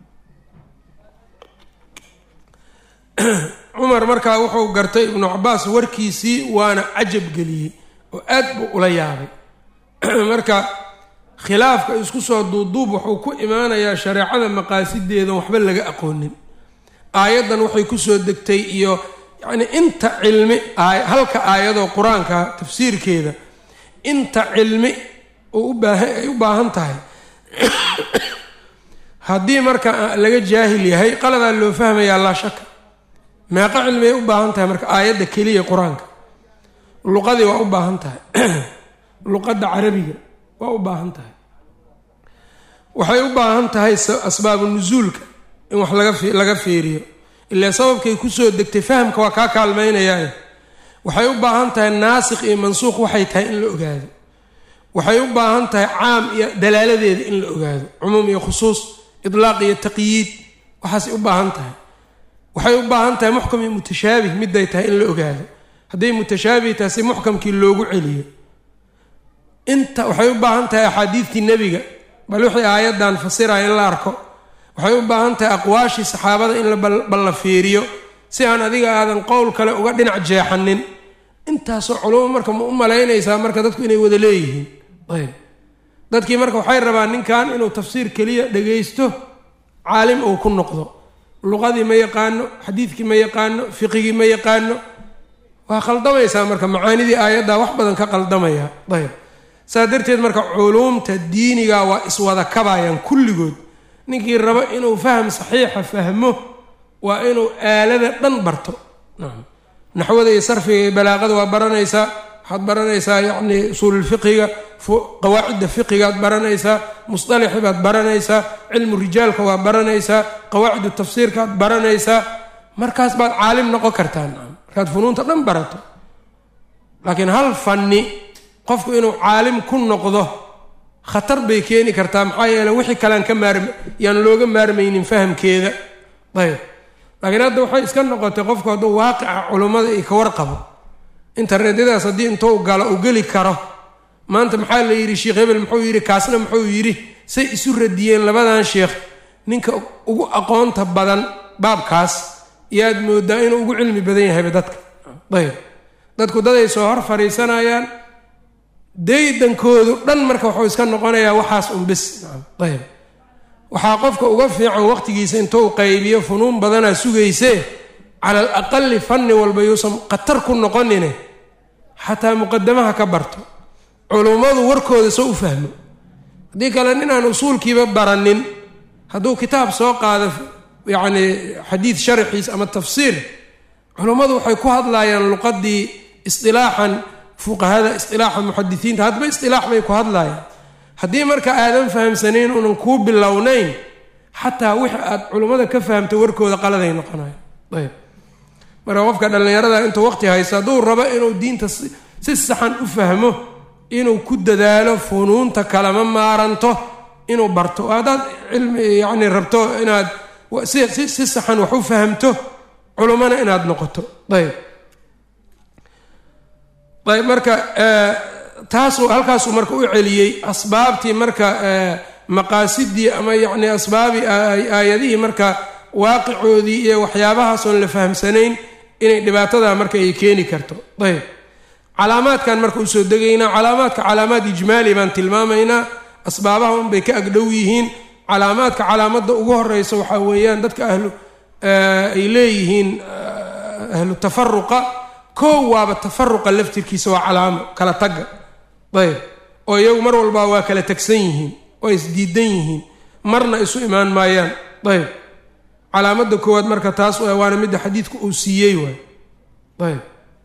cumar markaa wuxuu gartay ibnu cabaas warkiisii waana cajab geliyey oo aad buu ula yaabay marka khilaafka isku soo duuduub wuxuu ku imaanayaa shareecada maqaasideedan waxba laga aqoonin aayaddan waxay kusoo degtay iyo yacnii inta cilmi halka aayadoo qur-aanka tafsiirkeeda inta cilmi uu ubaahan ay u baahan tahay haddii marka laga jaahil yahay qaladaa loo fahmayaa laa shaka meeqa cilmi ay u baahan tahay marka aayadda keliya qur-aanka luqadii waa u baahan tahay luqadda carabiga waa u baahan tahay waxay u baahan tahay asbaabu nusuulka in wax laga laga fiiriyo ilaa sababkay kusoo degtay fahamka waa kaa kaalmaynayaa waxay u baahan tahay naasikh iyo mansuuq waxay tahay in la ogaado waxay u baahan tahay caam iyo dalaaladeeda in la ogaado cumuum iyo khusuus idlaaq iyo taqyiid waxaasay u baahan tahay waxay u baahan tahay muxkam iyo mutashaabih miday tahay in la ogaado hadday mutashaabih tahay si muxkamkii loogu celiyo inta waxay u baahan tahay axaadiidtii nebiga bal wixii aayaddan fasiraya in la arko waxay u baahan tahay aqwaashii saxaabada in bal la fiiriyo si aan adiga aadan qowl kale uga dhinac jeexanin intaasoo culumo marka ma u malaynaysaa marka dadku inay wada leeyihiin ayb dadkii marka waxay rabaan ninkan inuu tafsiir keliya dhagaysto caalim uu ku noqdo luqadii ma yaqaano xadiidkii ma yaqaano fiqigii ma yaqaano waa qaldamaysaa marka macaanidii aayaddaa wax badan ka qaldamaya ayb saa darteed marka culuumta diiniga waa iswada kabayaan kulligood ninkii rabo inuu faham saxiixa fahmo waa inuu aalada dhan barto naxwada iyo sarfiga iyo balaaqada waa baranaysaa waxaad baranaysaa yacnii usuululfiqiga qawaacidda fiqigaad baranaysaa musطalaxi baad baranaysaa cilmu rijaalka waa baranaysaa qawaacidu tafsiirkaad baranaysaa markaas baad caalim noqon kartaa markaad funuunta dhan barato laakiin hal fanni qofku inuu caalim ku noqdo khatar bay keeni kartaa maxaa yeele wixii kalean ka maarm yaan looga maarmaynin fahamkeeda ayb laakiin hadda waxay iska noqotay qofku hadduu waaqica culummada iyo ka warqabo internetyadaas haddii intuu galo uu geli karo maanta maxaa la yidhi sheekh hebel muxuu yidhi kaasna muxuu yidhi say isu radiyeen labadan sheekh ninka ugu aqoonta badan baabkaas yaad moodaa inuu ugu cilmi badan yahay dadka ayb dadku daday soo hor fariisanayaan daydankoodu dhan marka wuxuu iska noqonayaa waxaas un bis ayb waxaa qofka uga fiican waqtigiisa intuu qaybiyo funuun badanaa sugaysee cala al aqali fanni walba yuusan khatar ku noqonine xataa muqadamaha ka barto culummadu warkooda soo u fahmo haddii kale ninaan usuulkiiba baranin hadduu kitaab soo qaado yacni xadiid sharxiis ama tafsiir culummadu waxay ku hadlaayaan luqadii isdilaaxan fuqahada isdilaaxa muxadisiinta hadba isdilaax bay ku hadlaayaan haddii marka aadan fahamsanayn unan kuu bilownayn xataa wixii aad culummada ka fahamta warkooda qaladay noqonayo ayb marka qofka dhallinyarada intuu waqti haysto hadduu rabo inuu diinta si saxan u fahmo inuu ku dadaalo funuunta kalama maaranto inuu barto haddaad cilmi yacni rabto inaad si si si saxan wax u fahamto culummana inaad noqoto ayb ayb marka taasuu halkaasuu marka u celiyey asbaabtii marka maqaasidii ama yacni asbaabi aayadihii marka waaqicoodii iyo waxyaabahaasooon la fahamsanayn inay dhibaatada marka ay keeni karto ayb calaamaadkan marka usoo degaynaa calaamaadka calaamaad ijmaali baan tilmaamaynaa asbaabaha unbay ka agdhow yihiin calaamaadka calaamadda ugu horeysa waxaa weeyaan dadka ahlu ay leeyihiin ahlu tafaruqa koow waaba tafaruqa laftirkiisa waa calaamo kala tagga ayb oo iyagu mar walbaa waa kala tagsan yihiin oo isdiidan yihiin marna isu imaan maayaan ayb calaamadda koowaad marka taas waana midda xadiidku uu siiyey waay ayb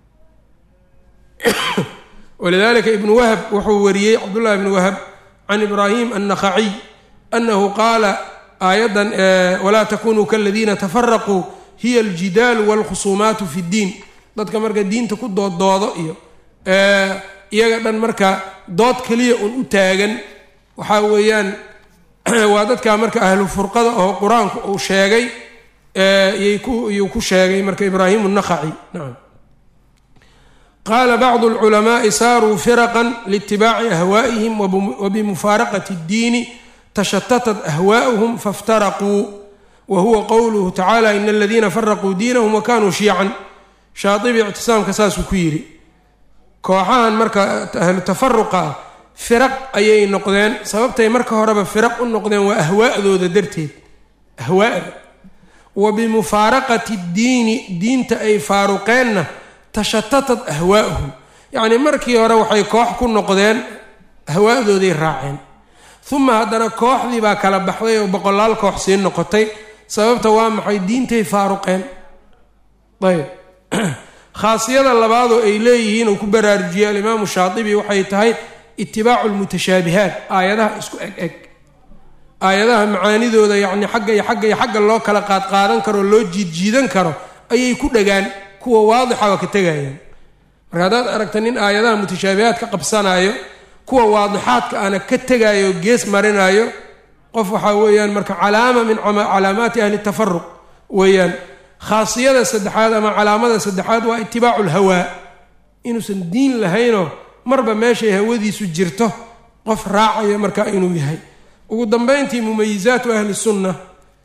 walidalika ibnu wahab wuxuu wariyey cabdullahi ibnu wahab can ibraahim annakhaciy annahu qaala aayadan walaa takunuu kaladiina tafaraquu hiya aljidaalu waalkhusuumaatu fi ddiin dadka marka diinta ku dooddoodo iyo iyaga dhan marka dood keliya un u taagan waxaa weeyaan waa dadka marka ahlu furqada oo qur-aanku uu sheegay iyuu ku sheegay marka ibraahim annakhaci nacam qaala bacdu alculamaai saaruu firaqan liitibaaci ahwaa'ihim wabimufaaraqati اddiini tashatatat ahwaa'uhum faاftaraquu wa huwa qowluhu tacala ina aladiina faraquu diinahum wakanuu shiican shaadibi ictisaamka saasuu ku yidhi kooxahan marka ahlu tafaruqa ah firaq ayay noqdeen sababtay marka horeba firaq u noqdeen waa ahwaa'dooda darteed ahwaa'da wa bimufaaraqati ddiini diinta ay faaruqeenna tashatatat ahwaa'uhum yacni markii hore waxay koox ku noqdeen ahwaa'dooday raaceen uma haddana kooxdii baa kala baxday oo boqolaal koox sii noqotay sababta waa maxay diintay faaruqeen ayb khaasiyada labaadoo ay leeyihiin uu ku baraarujiyey alimaamu shaadibi waxay tahay itibaacu lmutashaabihaat aayadaha isku eg eg aayadaha macaanidooda yacni xagga iyo xagga iyo xagga loo kala qaadqaadan karo o loo jiidjiidan karo ayay ku dhagaan kuwa waadixa waa ka tegayaan marka haddaad aragta nin aayadaha mutashaabihaad ka qabsanaayo kuwa waadixaadka ana ka tegaayo gees marinaayo qof waxaa weeyaan marka calaama min calaamaati ahli tafaruq weeyaan khaasiyada saddexaad ama calaamada saddexaad waa itibaacu lhawaa inuusan diin lahaynoo marba meeshay hawadiisu jirto qof raacaya marka inuu yahay ugu dambeyntii mumayizaatu ahli sunna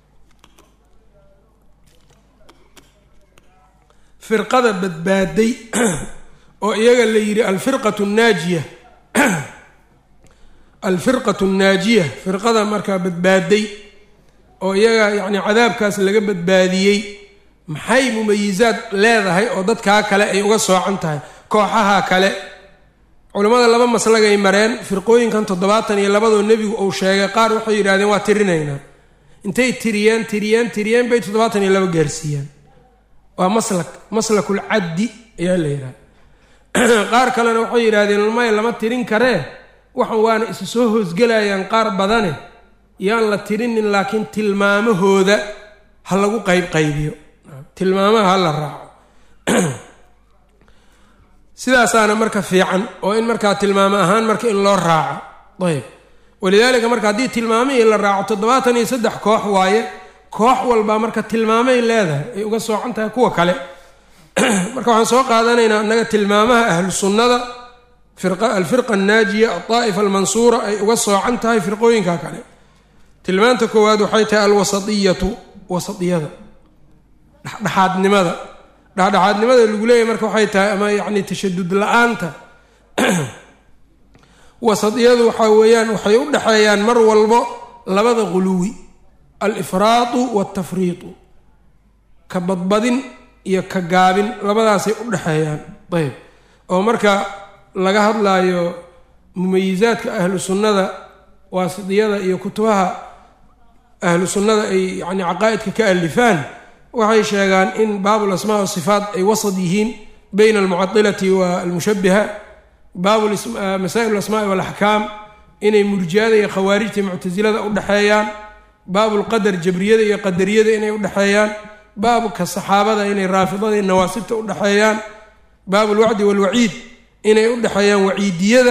firqada badbaaday oo iyaga la yidhi alfirqatu naajiya alfirqatu annaajiya firqada markaa badbaaday oo iyaga yacni cadaabkaas laga badbaadiyey maxay mumayizaad leedahay oo dadkaa kale ay uga soocan tahay kooxaha kale culimmada laba maslagay mareen firqooyinkan toddobaatan iyo labadoo nebigu uu sheegay qaar waxay yidhahdeen waa tirinaynaa intay tiriyeen tiriyeen tiriyeen bay toddobaatan iyo laba gaarsiiyaan waa maslak maslakul caddi ayaa la yidhahda qaar kalena waxay yidhahdeen maya lama tirin karee waxan waana isu soo hoosgelayaan qaar badane yaan la tirinin laakiin tilmaamahooda ha lagu qayb qaybiyo tilmaamaha ha la raaco sidaasaana marka fiican oo in markaa tilmaamo ahaan marka in loo raaco ayb walidaalika marka haddii tilmaamihii la raaco toddobaatan iyo saddex koox waaye koox walbaa marka tilmaamay leedahay ay uga soocan tahay kuwa kale marka waxaan soo qaadanaynaa annaga tilmaamaha ahlu sunnada alfirqa annaajiya alطaa'ifa almansuura ay uga soocan tahay firqooyinka kale. tilmaanta koowaad waxay tahay alwasatiyatu, wasatiyada, dhexdhexaadnimada. dhexdhexaadnimada lagu leeyahay marka waxay tahay ama yacni tashadud la-aanta. wasatiyadu waxaa weeyaan waxay u dhexeeyaan mar walbo labada quluwi, alifraatu waatafriitu, ka badbadin iyo ka gaabin, labadaasay u dhexeeyaan. ayb oo marka laga hadlaayo mumayizaadka ahlu sunnada, waasitiyada iyo kutubaha ahlu sunnada ay yani caqaa'idka ka alifaan, waxay sheegaan in baabul asmaa wa sifaat ay wasad yihiin bayna almucatilati wa almushabiha. baabu masaa'il alasmaa'i waalaxkaam inay murjiyada iyo khawaarijta muctasilada u dhexeeyaan. baabulqadar jabriyada iyo qadariyada inay u dhexeeyaan. baabka saxaabada inay raafidada iyo nawaasibta u dhexeeyaan. baabulwacdi waalwaciid inay u dhexeeyaan waciidiyada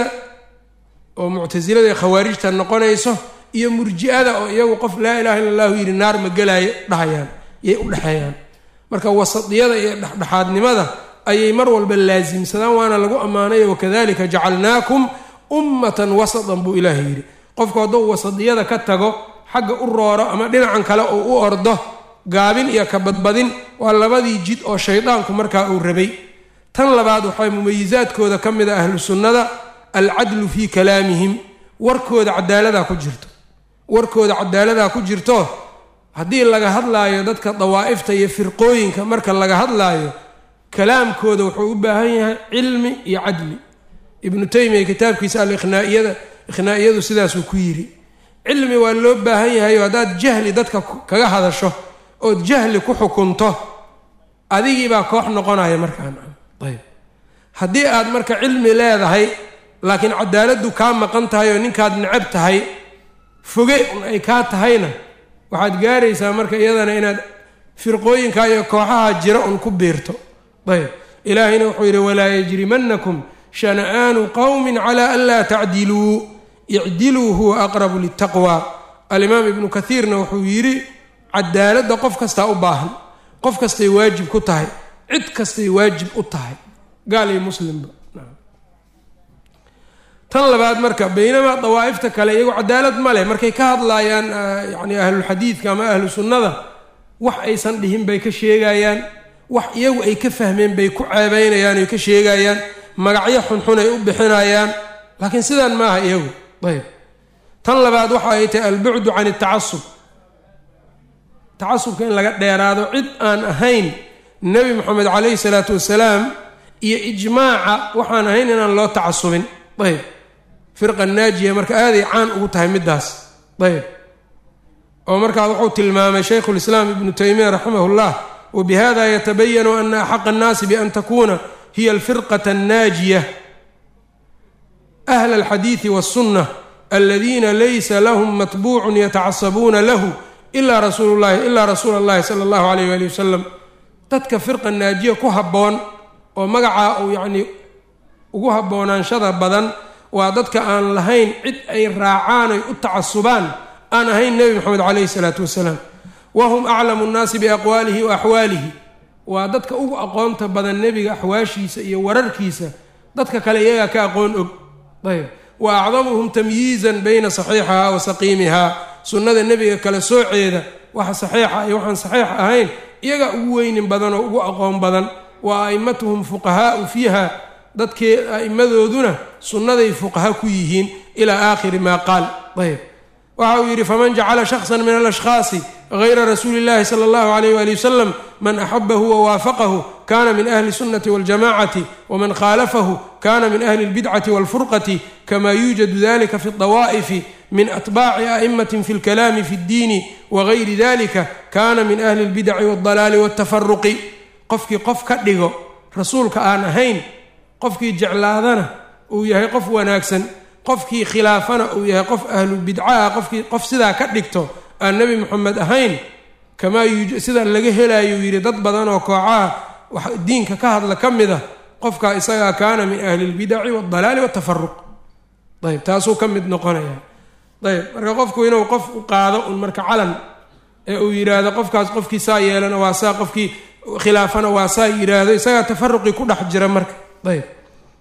oo muctasilada iyo khawaarijta noqonayso, iyo murji'ada oo iyagu qof laa ilaha illa allahu yidhi naar ma gelaayo dhahayaan, yay u dhexeeyaan. marka wasatiyada iyo dhexdhexaadnimada ayay mar walba laasimsadaan, waana lagu ammaanay wakadalika jacalnaakum ummatan wasatan buu ilaahay yidhi. qofku hadduu wasatiyada ka tago, xagga u rooro ama dhinacan kale oo u ordo, gaabin iyo ka badbadin, waa labadii jid oo shaydaanku markaa uu rabay. tan labaad waxay mumayizaadkooda ka mid a ahlu sunnada alcadlu fii kalaamihim, warkooda cadaaladaa ku jirto. warkooda cadaaladaa ku jirto haddii laga hadlaayo dadka dawaa'ifta iyo firqooyinka, marka laga hadlaayo kalaamkooda wuxuu u baahan yahay cilmi iyo cadli. ibnu taymiya kitaabkiisa alikhnaa'iyada ikhnaa'iyadu sidaasuu ku yidhi. cilmi waa loo baahan yahayo haddaad jahli dadka kaga hadasho ood jahli ku xukunto, adigiibaa koox noqonaya markaan. ayb haddii aad marka cilmi leedahay laakiin cadaaladdu kaa maqan tahay oo ninkaad necab tahay foge un ay kaa tahayna, waxaad gaaraysaa marka iyadana inaad firqooyinka iyo kooxaha jira un ku biirto. ayb ilaahayna wuxuu yidhi walaa yajrimanakum shana'aanu qowmin calaa an laa tacdiluu icdiluu huwa aqrabu litaqwa. alimaam ibnu kathiirna wuxuu yidhi cadaaladda qof kastaa u baahan, qof kastay waajib ku tahay, cid kastay waajib u tahay, gaal iyo muslimba. tan labaad marka baynamaa dawaa'ifta kale iyagu cadaalad ma leh, markay ka hadlaayaan yani ahlulxadiidka ama ahlu sunnada, wax aysan dhihin bay ka sheegayaan, wax iyagu ay ka fahmeen bay ku ceebeynayaan oy ka sheegayaan, magacyo xunxun ay u bixinayaan, laakiin sidaan maaha iyagu. ayb tan labaad waxa ay tahay albucdu can altacasub, tacasubka in laga dheeraado, cid aan ahayn nebi moxamed calayhi salaatu wasalaam iyo ijmaaca waxaan ahayn inaan loo tacasubin. ayb firqa naajiya marka aaday caan ugu tahay middaas. ayb oo markaa wuxuu tilmaamay shaykhulislaam ibnu taymiya raximahullah, wabihada yatabayanu ana axaqa annaasi bian takuuna hiya alfirqata annaajiya ahla alxadiidi waاsunna aladiina laysa lahum matbuucun yatacasabuuna lahu ilaa rasuul llahi ilaa rasuula اllahi sala allahu alayh wali wasalam. dadka firqa naajiya ku habboon oo magacaa uu yacnii ugu haboonaanshada badan waa dadka aan lahayn cid ay raacaan ay u tacasubaan, aan ahayn nebi moxamed calayhi salaatu wasalaam. wahum aclamu nnaasi biaqwaalihi wa axwaalihi, waa dadka ugu aqoonta badan nebiga axwaashiisa iyo wararkiisa, dadka kale iyagaa ka aqoon og. ayb wa acdamuhum tamyiizan bayna saxiixihaa wa saqiimihaa, sunnada nebiga kale sooceeda waxa saxiixa iyo waxaan saxiix ahayn iyagaa ugu weynin badan oo ugu aqoon badan. wa a'immatuhum fuqahaau fiiha, dadkii a'immadooduna sunnaday fuqaha ku yihiin ilaa aakhiri maa qaal. ayb waxa uu yidhi faman jacala shaksan min alashkhaasi gayra rasuuli اllahi sala allahu alayh wali wasalam man axabahu wawaafaqahu kana min ahli sunnati waاljamacati waman khaalafahu kana min ahli اlbidcati wاlfurqati kama yuujadu dalika fi اdawaa'ifi min atbaaci a'imati fi اlkalaami fi اddiini wagayri dalika kana min ahli اlbidaci wاldalaali wاltafaruqi. qofkii qof ka dhigo rasuulka aan ahayn, qofkii jeclaadana uu yahay qof wanaagsan, qofkii khilaafana uu yahay qof ahlulbidcaha, qofkii qof sidaa ka dhigto aan nebi moxamed ahayn, kamaa yuuj sida laga helaayuu yidhi dad badan oo koocaha wax diinka ka hadla ka mid a, qofkaa isagaa kaana min ahli اlbidaci waاldalaali waاtafaruq. ayb taasuu ka mid noqonaya. ayb marka qofku inuu qof u qaado un marka calan ee uu yidhaahdo qofkaas qofkii saa yeelana waa saa, qofkii khilaafana waa saa yidhaahdo, isagaa tafaruqii ku dhex jira marka. ayb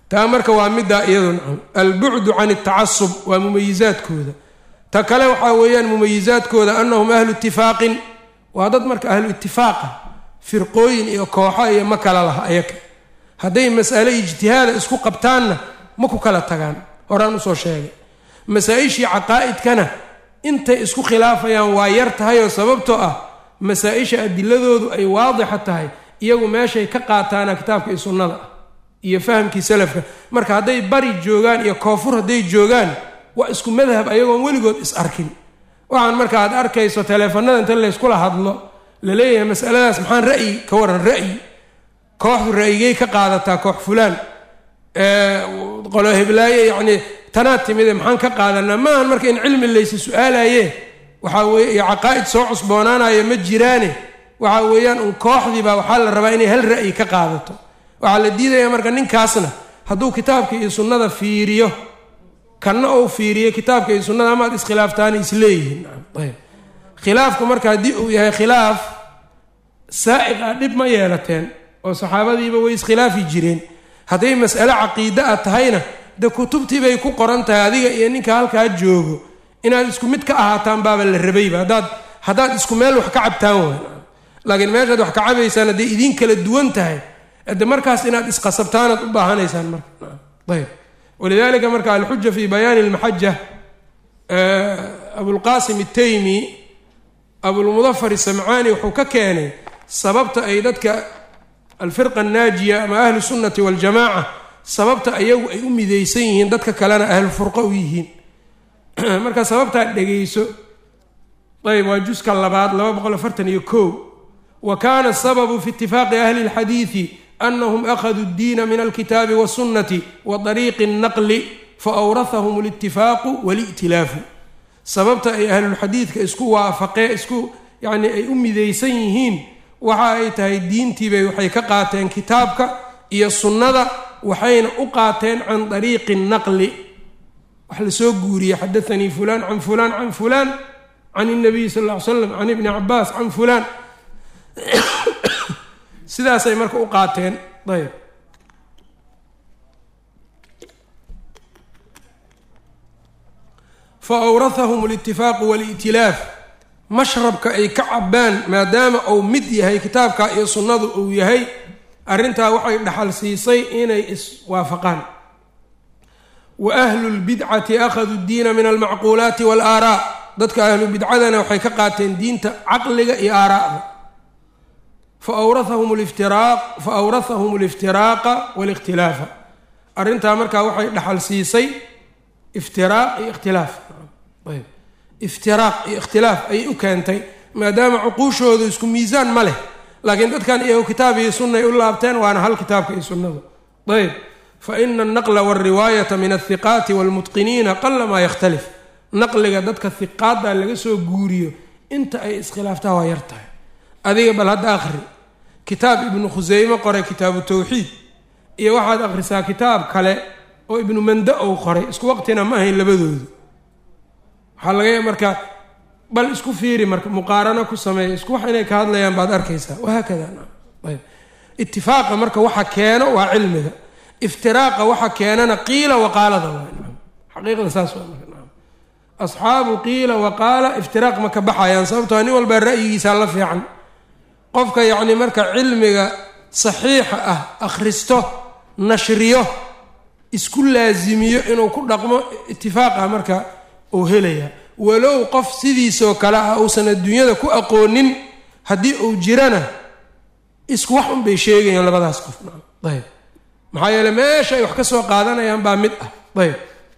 taa marka waa middaa iyadu nacam albucdu can altacasub waa mumayizaadkooda. ta kale waxaa weeyaan mumayizaadkooda annahum ahlu itifaaqin waa dad marka ahlu itifaaqa firqooyin iyo kooxo iyo ma kala laha ayaga hadday mas'ale ijtihaada isku qabtaanna ma ku kala tagaan horaan usoo sheegay masaa-ishii caqaa'idkana intay isku khilaafayaan waa yar tahay oo sababtoo ah masaa-isha adiladoodu ay waadixa tahay iyagu meeshay ka qaataana kitaabka iyo sunnada ah iyo fahamkii salafka marka hadday bari joogaan iyo koonfur hadday joogaan waa isku madhab ayagoon weligood is arkin waxaan marka aad arkayso taleefanada inta layskula hadlo la leeyahay masaladaas maxaan ra'yi ka waran ra'yi kooxdu ra'yigay ka qaadataa koox fulaan qolo heblaaye yacni tanaad timide maxaan ka qaadanaa maahan marka in cilmi laysa su-aalaye waxaa weeye iyo caqaa'id soo cusboonaanaya ma jiraane waxaa weeyaan un kooxdiibaa waxaa la rabaa inay hal ra'yi ka qaadato waxaa la diidaya marka ninkaasna hadduu kitaabka iyo sunnada fiiriyo kanna uu fiiriyo kitaabka iyo sunnada amaad iskhilaaftaana isleeyihiin ayb khilaafku marka haddii uu yahay khilaaf saa'iq ah dhib ma yeelateen oo saxaabadiiba way iskhilaafi jireen hadday mas'ale caqiide ah tahayna de kutubtii bay ku qoran tahay adiga iyo ninka halkaa joogo inaad isku mid ka ahaataan baaba la rabayba haddaad haddaad isku meel wax ka cabtaan waay laakiin meeshaad wax ka cabaysaan hadday idiin kala duwan tahay de markaas inaad isqasabtaanaad u baahanaysaan marka ayb walidalika marka alxuja fi bayaani almaxaja abulqasim ataymi abulmudafar isamcaani wuxuu ka keenay sababta ay dadka alfirqa annaajiya ama ahlu sunnati waljamaaca sababta ayagu ay u midaysan yihiin dadka kalena ahlu furqa u yihiin marka sababtaa dhegayso ayb waa juska labaad laba boqol afartan iyo kow wa kaana asababu fi itifaaqi ahli اlxadiidi anahum akhaduu اddiina min alkitaabi wاsunnati wa طariiqi الnaqli faawrahahum اlitifaaqu wاli'tilaafu sababta ay ahlulxadiidka isku waafaqee isku yacni ay u midaysan yihiin waxa ay tahay diintiibay waxay ka qaateen kitaabka iyo sunnada waxayna u qaateen can dariiqi الnaqli wax lasoo guuriyey xadaanii fulaan can fulaan can fulaan can الnabiy sal ll ly slam can ibni cabaas can fulaan sidaasay marka u qaateen ayb fa awrahahum alitifaaqu wali'tilaaf mashrabka ay ka cabbaan maadaama uu mid yahay kitaabka iyo sunnadu uu yahay arrintaa waxay dhaxal siisay inay iswaafaqaan wa ahlu lbidcati akhaduu ddiina min almacquulaati waalaaraa dadka ahlu bidcadana waxay ka qaateen diinta caqliga iyo aaraa'da faawrahahum liftiraaq fa awrahahum aliftiraaqa waalikhtilaafa arrintaa markaa waxay dhaxal siisay iftiraaq iyo ikhtilaaf ayb iftiraaq iyo ikhtilaaf ayay u keentay maadaama cuquushoodu isku miisaan ma leh laakiin dadkan iyagu kitaab iyo sunna ay u laabteen waana hal kitaabka iyo sunnadu ayb fa ina alnaqla walriwaayata min alhiqaati waalmutqiniina qala maa yakhtalif naqliga dadka hiqaadda laga soo guuriyo inta ay iskhilaaftaa waa yar tahay adiga bal hadda akhri kitaab ibnu khuseyme qoray kitaabu tawxiid iyo waxaad akhrisaa kitaab kale oo ibnu manda ou qoray isku waqtina ma ahayn labadoodu waxaa laga marka bal isku fiiri marka muqaarano ku sameeya isku wax inay ka hadlayaan baad arkaysaa wahaakada ayb itifaaqa marka waxa keeno waa cilmiga iftiraaqa waxa keenana qiila waqaalada waa xaqiiqada saas waa marka asxaabu qiila waqaala iftiraaq ma ka baxayaan sababtoo nin walbaa ra'yigiisaa la fiican qofka yacni marka cilmiga saxiixa ah akhristo nashriyo isku laasimiyo inuu ku dhaqmo itifaaqa marka uu helaya walow qof sidiisoo kale ah uusan adduunyada ku aqoonin haddii uu jirana isku wax unbay sheegayaan labadaas qof ayb maxaa yeele meesha ay wax ka soo qaadanayaan baa mid ah ayb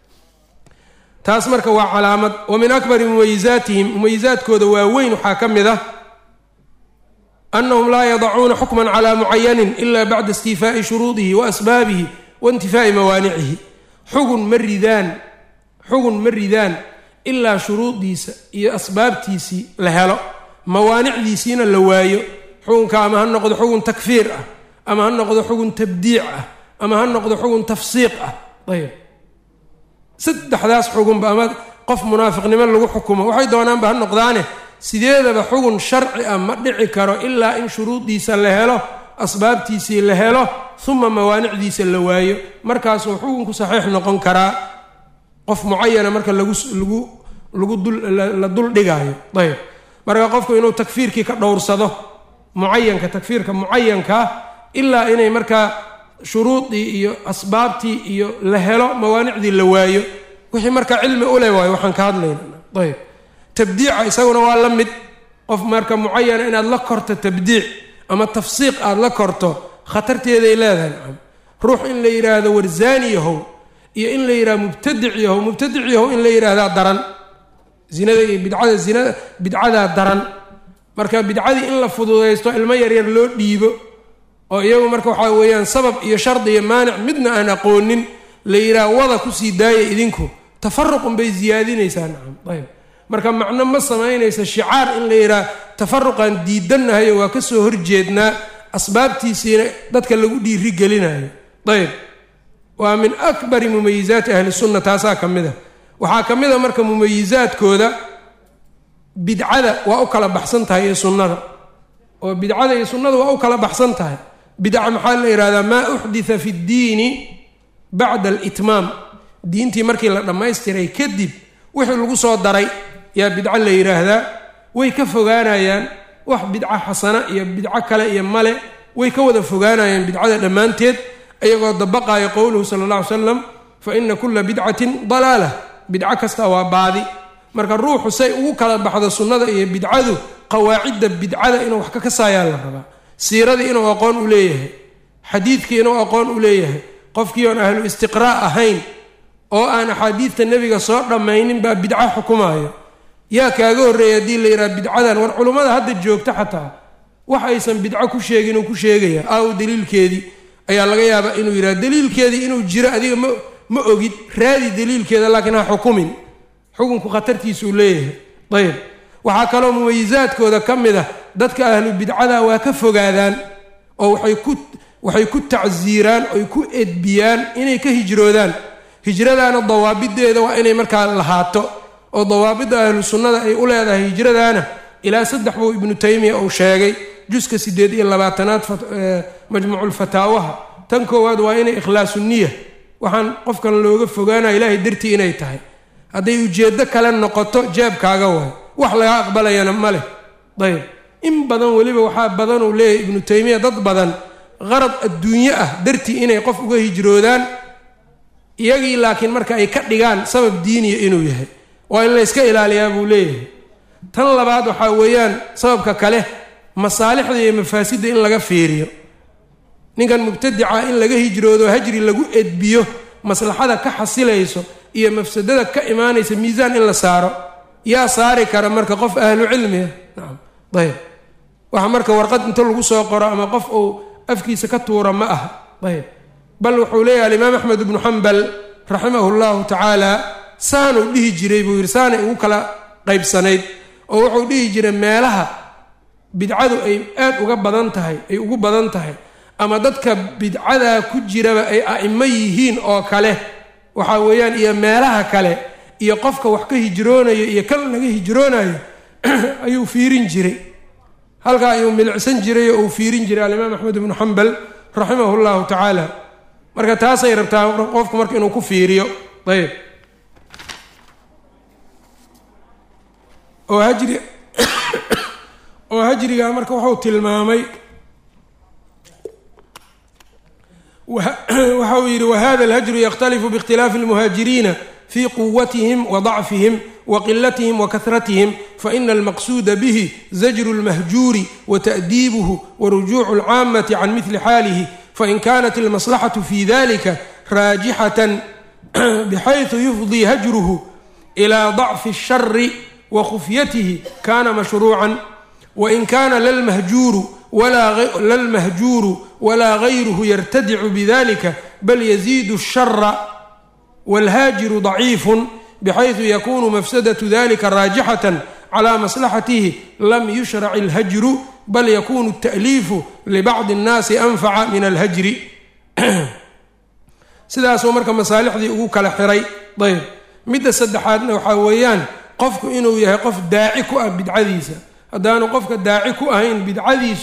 taas marka waa calaamad wa min akbari mumayizaatihim mumayizaadkooda waaweyn waxaa ka mid ah annahum laa yadacuuna xukman calaa mucayanin ila bacda istifaa'i shuruudihi wa asbaabihi wa intifaa'i mawaanicihi xugun ma ridaan xugun ma ridaan ilaa shuruudiisa iyo asbaabtiisii la helo mawaanicdiisiina la waayo xugunka ama ha noqdo xugun takfiir ah ama ha noqdo xugun tabdiic ah ama ha noqdo xugun tafsiiq ah ayb saddexdaas xugunba ama qof munaafiqnimo lagu xukumo waxay doonaanba ha noqdaane sideedaba xugun sharci ah ma dhici karo ilaa in shuruudiisa la helo asbaabtiisii la helo uma mawaanicdiisa la waayo markaasuu xukunku saxiix noqon karaa qof mucayana marka lagu lagu lagu dul la dul dhigaayo ayb marka qofku inuu takfiirkii ka dhowrsado mucayanka takfiirka mucayanka ilaa inay markaa shuruudii iyo asbaabtii iyo la helo mawaanicdii la waayo wixii marka cilmi u leh waayo waxaan ka hadlayna ayb tabdiica isaguna waa la mid qof marka mucayana inaad la korto tabdiic ama tafsiiq aad la korto khatarteeday leedahay ruux in la yiraahdo warzaani yahow iyo in la yiraahdo mubtadic yahow mubtadic yahow in la yiraahdo daran zinada iyo bidcada zinada bidcada daran marka bidcadii in la fududeysto ilmo yar yar loo dhiibo oo iyagu marka waxa weeyaan sabab iyo shardi iyo maanic midna aan aqoonin la yiraahdo wada ku sii daaya idinku tafarruqun bay ziyaadinaysaa nacam ayb marka macno ma samaynaysa shicaar in la yiraahdo tafarruqan diidanahay waa ka soo horjeednaa asbaabtiisiina dadka lagu dhiiri gelinayo ayb waa min akbari mumayizaati ahli sunna taasaa ka mid a waxaa ka mid a marka mumayizaadkooda bidcada waa u kala baxsan tahay iyo sunnada oo bidcada iyo sunnada waa u kala baxsan tahay bidca maxaa la yihahdaa maa uxditha fi ddiini bacda alitmaam diintii markii la dhammaystiray kadib wixii lagu soo daray yaa bidco la yidhaahdaa way ka fogaanayaan wax bidco xasana iyo bidco kale iyo male way ka wada fogaanayaan bidcada dhammaanteed ayagoo dabaqaaya qowluhu sala alla ly slam fa ina kulla bidcatin dalaalah bidco kasta waa baadi marka ruuxu say ugu kala baxdo sunnada iyo bidcadu qawaacidda bidcada inuu wax ka kasaayaa la rabaa siiradii inuu aqoon u leeyahay xadiidkii inuu aqoon u leeyahay qofkii oon ahlu istiqraa' ahayn oo aan axaadiidta nebiga soo dhammaynin baa bidco xukumaayo yaa kaaga horreeya haddii la yidhaha bidcadan war culummada hadda joogta xataa wax aysan bidco ku sheegin uu ku sheegaya aaw daliilkeedii ayaa laga yaabaa inuu yidhaha daliilkeedii inuu jiro adiga ma ma ogid raadi daliilkeeda laakiin ha xukumin xukunku khatartiisuu leeyahay ayb waxaa kaloo mumayizaadkooda ka mid ah dadka ahlu bidcada waa ka fogaadaan oo waxay ku waxay ku tacsiiraan oy ku edbiyaan inay ka hijroodaan hijradaana dawaabideeda waa inay markaa lahaato oo dawaabidda ahlu sunnada ay u leedahay hijradaana ilaa saddex buu ibnu taymiya uu sheegay juska siddeed iyo labaatanaad majmuuculfataawaha tan koowaad waa inay ikhlaasu niya waxaan qofkan looga fogaanaya ilaahay dartii inay tahay hadday ujeeddo kale noqoto jeebkaaga waay wax laga aqbalayana ma leh ayb in badan weliba waxaa badan uu leeyahay ibnu taymiya dad badan qarad adduunye ah dartii inay qof uga hijroodaan iyagii laakiin marka ay ka dhigaan sabab diiniya inuu yahay waa in la yska ilaaliyaa buu leeyahay tan labaad waxaa weeyaan sababka kale masaalixda iyo mafaasidda in laga fiiriyo ninkan mubtadica in laga hijroodo hajri lagu edbiyo maslaxada ka xasilayso iyo mafsadada ka imaanaysa miisaan in la saaro yaa saari kara marka qof ahlu cilmiah nacam ayb waxa marka warqad inta lagu soo qoro ama qof uu afkiisa ka tuura ma aha ayb bal wuxuu leeyahay alimaam axmed ibnu xambal raximahu llahu tacaala saanuu dhihi jiray buu yidhi saanay ugu kala qaybsanayd oo wuxuu dhihi jiray meelaha bidcadu ay aad uga badan tahay ay ugu badan tahay ama dadka bidcadaa ku jiraba ay a'imo yihiin oo kale waxaa weeyaan iyo meelaha kale iyo qofka wax ka hijroonayo iyo kan laga hijroonayo ayuu fiirin jiray halkaa ayuu milicsan jiray oo uu fiirin jiray alimaam axmed ibnu xambal raximahu llahu tacaala marka taasay rabtaa qofku marka inuu ku fiiriyo ayb oo hajri oo hajriga marka wuxuu tilmaamay waxa uu yidhi wahada alhajru yakhtalifu biikhtilaafi almuhaajiriina fii quwatihim wa dacfihim wa qilatihim wa kahratihim faina almaqsuuda bihi zajru lmahjuuri wa ta'diibuhu wa rujuucu alcaamati can midli xaalihi fain kanat almaslaxatu fi dalika raajixatan bxayثu yufdii hajruhu ilى ضacfi الshari wa khufyatihi kana mashruucan wain kana lalmahjuuru lalmahjuuru walaa gayruhu yartadicu bidalika bal yaziidu الshara wاlhaajiru ضaciifu bxayثu yakunu mafsadatu dalika raajixatan calى maslaxatihi lam yushrac اlhajru bal yakunu التa'liifu libacdi الnaasi anfaca min alhajri sidaasuu marka masaalixdii ugu kala xiray ayb midda saddexaadna waxaa weeyaan qofku inuu yahay qof daaci ku ah bidcadiisa haddaanu qofka daaci ku ahayn bidcadiisu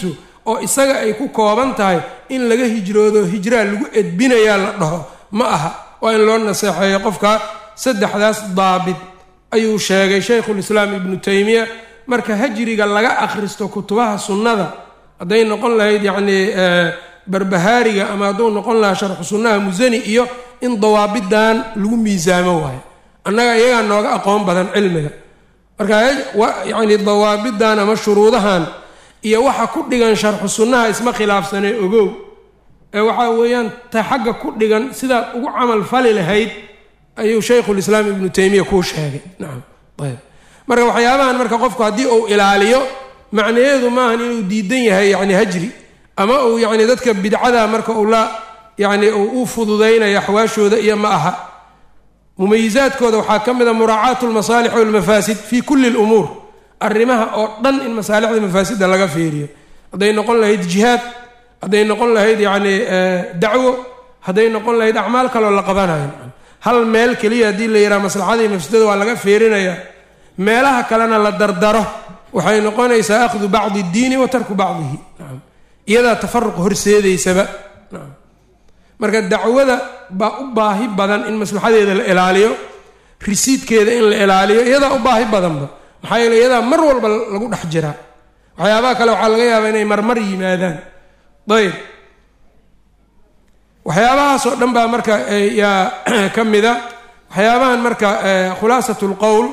oo isaga ay ku kooban tahay in laga hijroodo hijraa lagu edbinayaa la dhaho ma aha, waa in loo naseexeeyo qofka. saddexdaas daabit ayuu sheegay shaykhulislaam ibnu taymiya. marka hajriga laga akhristo kutubaha sunnada hadday noqon lahayd yacnii barbahaariga ama hadduu noqon lahaa sharxu sunnaha musani iyo in dawaabidan lagu miisaamo waayo. annaga iyagaa nooga aqoon badan cilmiga, marka yacni dawaabidan ama shuruudahan iyo waxa ku dhigan sharxu sunnaha isma khilaafsanay ogow, ee waxaa weeyaan ta xagga ku dhigan sidaad ugu camal fali lahayd ayuu shaykhulislaam ibnu taymiya kuu sheegay. nacam ayb marka waxyaabahan marka qofku haddii uu ilaaliyo macnaheedu maahan inuu diidan yahay yacni hajri ama uu yacni dadka bidcada marka uu la yacni uu u fududaynayo axwaashooda iyo ma aha. mumayizaadkooda waxaa ka mid a muraacaatu lmasaalix walmafaasid fii kulli lumuur, arrimaha oo dhan in masaalixda mafaasidda laga fiiriyo, hadday noqon lahayd jihaad, hadday noqon lahayd yacni dacwo, hadday noqon lahayd acmaal kaloo la qabanayo. hal meel keliya haddii la yidhaha maslaxadii mafsadada waa laga fiirinayaa, meelaha kalena la dardaro waxay noqonaysaa akhdu bacdi ddiini wa tarku bacdihi. nacam iyadaa tafaruq horseedaysaba. nacam marka dacwada baa u baahi badan in maslaxadeeda la ilaaliyo, risiidkeeda in la ilaaliyo iyadaa u baahi badanba, maxaa yeele iyadaa mar walba lagu dhex jiraa. waxyaabaha kale waxaa laga yaabaa inay marmar yimaadaan. ayb waxyaabahaasoo dhan baa marka yaa ka mida waxyaabahan marka khulaasat lqowl.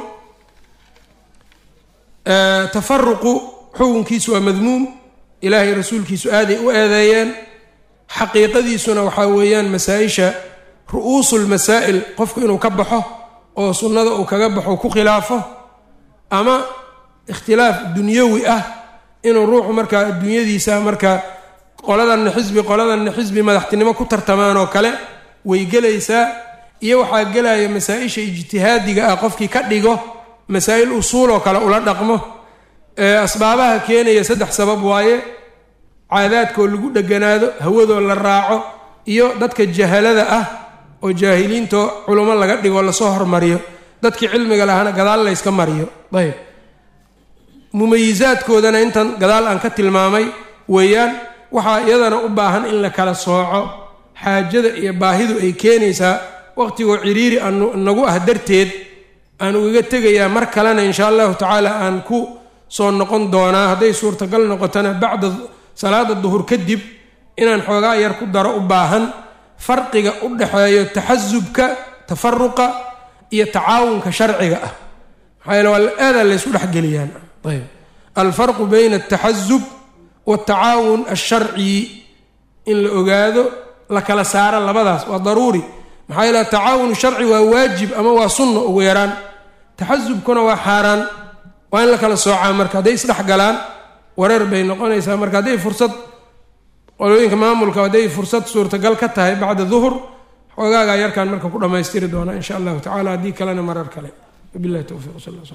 tafaruqu xukunkiisu waa madmuum, ilaahay rasuulkiisu aaday u eedeeyeen. xaqiiqadiisuna waxaa weeyaan masaa-isha ru'uusulmasaa'il qofku inuu ka baxo oo sunnada uu kaga baxo ku khilaafo, ama ikhtilaaf dunyawi ah inuu ruuxu markaa adduunyadiisa marka qoladanna xisbi qoladanna xisbi madaxtinimo ku tartamaan oo kale way gelaysaa. iyo waxaa gelaya masaa-isha ijtihaadiga ah qofkii ka dhigo masaa'il usuul oo kale ula dhaqmo. asbaabaha keenaya saddex sabab waaye: caadaadkoo lagu dheganaado, hawadoo la raaco, iyo dadka jahalada ah oo jaahiliintoo culummo laga dhigo lasoo hormariyo, dadkii cilmiga lahana gadaal layska mariyo. ayb mumayizaadkoodana intan gadaal aan ka tilmaamay weeyaan. waxaa iyadana u baahan in la kala sooco, xaajada iyo baahidu ay keenaysaa. waqtigoo ciriiri nagu ah darteed aan ugaga tegayaa, mar kalena insha allahu tacaala aan ku soo noqon doonaa hadday suurtagal noqotana bacda salaada duhur kadib inaan xoogaa yar ku daro u baahan farqiga u dhaxeeyo taxasubka, tafaruqa iyo tacaawunka sharciga ah. maxaa yeele waa aadaa laysku dhexgeliyaan. ayb alfarqu bayna altaxasub waaltacaawun alsharci in la ogaado, la kala saaro labadaas waa daruuri. maxaa yeele tacaawun sharci waa waajib ama waa sunno ugu yaraan, taxasubkuna waa xaaraan. waa in la kala soocaa marka, hadday isdhex galaan wareer bay noqonaysaa. marka hadday fursad qolooyinka maamulka hadday fursad suurtagal ka tahay bacda duhur, xoogaagaa yarkaan marka ku dhammaystiri doonaa insha allahu tacala, haddii kalena marar kale. wabillahi towfiiq sal alla sl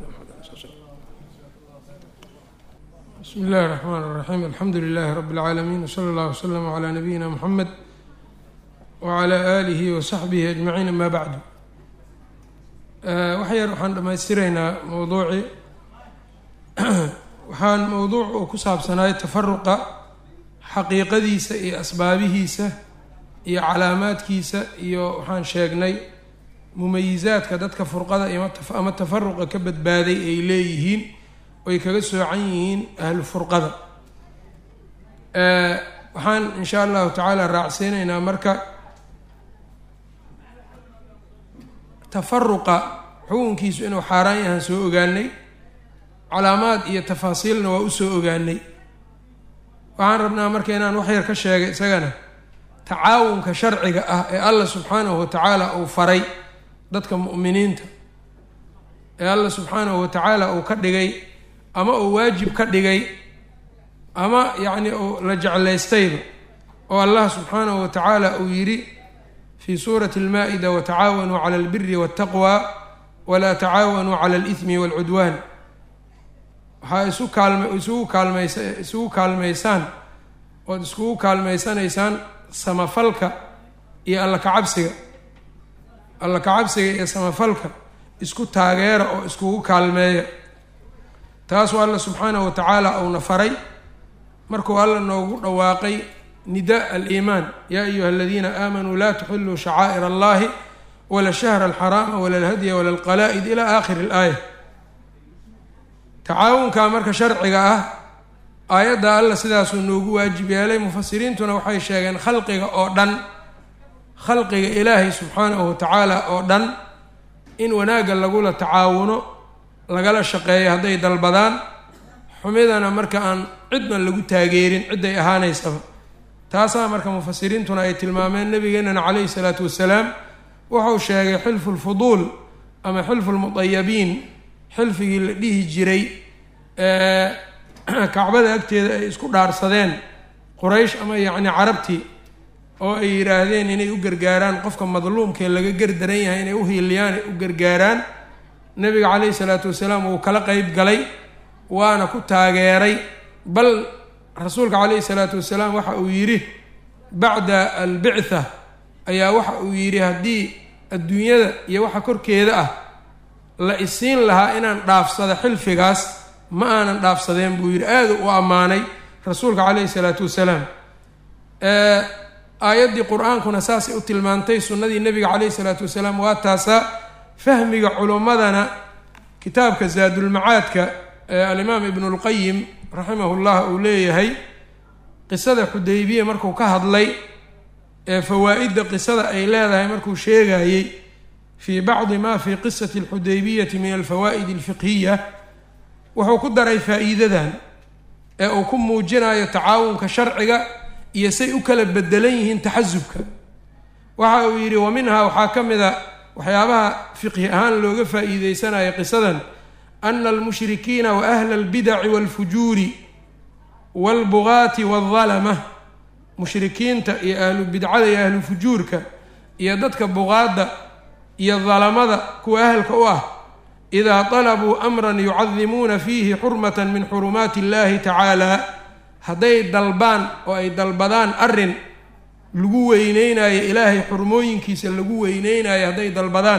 bismi illahi raxmaan raxiim. alxamdu lilahi rabbi اlcaalamiin, wsala allah wslama calaa nabiyina muxamed wacalaa aalihi wasaxbihi ajmaciin. amaa bacdu, wax yar waxaan dhammaystiraynaa mowduucii. waxaan mowduuc uu ku saabsanaay tafaruqa, xaqiiqadiisa iyo asbaabihiisa iyo calaamaadkiisa, iyo waxaan sheegnay mumayizaadka dadka furqada ama tafaruqa ka badbaaday ay leeyihiin, oy kaga soocan yihiin ahlu furqada. waxaan insha allahu tacaala raacsiinaynaa marka tafaruqa xukunkiisu inuu xaaraan yahaan soo ogaanay, calaamaad iyo tafaasiilna waa usoo ogaanay. waxaan rabnaa marka inaan wax yar ka sheegay isagana tacaawunka sharciga ah ee allah subxaanahu watacaala uu faray dadka mu'miniinta, ee allah subxaanahu watacaala uu ka dhigay ama uu waajib ka dhigay ama yacni uu la jeclaystayba, oo allah subxaanahu watacaala uu yidhi fii suurati almaa-ida: watacaawanuu cala albiri waاltaqwa walaa tacaawanuu cala alithmi waalcudwaan. waxaa isu kaalma isugu kaalmaysa isugu kaalmaysaan ood iskugu kaalmaysanaysaan samafalka iyo alla kacabsiga alla kacabsiga iyo samafalka isku taageera oo iskugu kaalmeeya. taasuu alla subxaanahu watacaala uuna faray. markuu alla noogu dhawaaqay nidaa aliimaan yaa ayuha aladiina aamanuu laa tuxiluu shacaa'ir allahi wala shahra alxaraama wala alhadya wala alqalaa'id ilaa aakhiri alaaya. tacaawunkaa marka sharciga ah aayadda alla sidaasuu noogu waajib yeelay. mufasiriintuna waxay sheegeen khalqiga oo dhan khalqiga ilaahay subxaanahu watacaala oo dhan in wanaagga lagula tacaawuno lagala shaqeeyo hadday dalbadaan, xumidana marka aan cidna lagu taageerin cidday ahaanaysaba. taasaa marka mufasiriintuna ay tilmaameen. nabigeenana calayhi salaatu wasalaam wuxuu sheegay xilfu lfuduul ama xilfu lmudayabiin, xilfigii la dhihi jiray ee kacbada agteeda ay isku dhaarsadeen quraysh ama yacni carabtii, oo ay yidhaahdeen inay u gargaaraan qofka madluumkee laga gardaran yahay, inay u hiiliyaan ay u gargaaraan. nabiga calayhi salaatu wasalaam uu kala qeyb galay waana ku taageeray. bal rasuulka calayhi salaatu wasalaam waxa uu yidhi bacda albictha ayaa waxa uu yidhi haddii adduunyada iyo waxa korkeeda ah la isiin lahaa inaan dhaafsado xilfigaas ma aanan dhaafsadeen buu yidhi. aada u ammaanay rasuulka calayhi salaatu wasalaam. aayaddii qur-aankuna saasay u tilmaantay, sunnadii nebiga calayhi salaatu wasalaam waa taasaa. fahmiga culummadana kitaabka zaadulmacaadka ee alimaam ibnu lqayim raximahullah uu leeyahay, qisada xudaybiya markuu ka hadlay ee fawaa'idda qisada ay leedahay markuu sheegayey fii bacdi ma fii qisati alxudaybiyati min alfawaa'id alfiqhiya, wuxuu ku daray faa'iidadan ee uu ku muujinayo tacaawunka sharciga iyo say u kala bedelan yihiin taxasubka. waxa uu yidhi wa minhaa waxaa ka mid a waxyaabaha fiqhi ahaan looga faa'iideysanayo qisadan ana almushrikiina wa ahla albidaci waalfujuuri waalbugaati waaldalama, mushrikiinta iyo ahlu bidcada iyo ahlu fujuurka iyo dadka bugaadda iyo dalamada kuwa ahalka u ah, idaa talabuu amran yucadimuuna fiihi xurmatan min xurumaati illahi tacaala, hadday dalbaan oo ay dalbadaan arrin lagu weyneynayo ilaahay xurmooyinkiisa lagu weyneynayo hadday dalbadaan,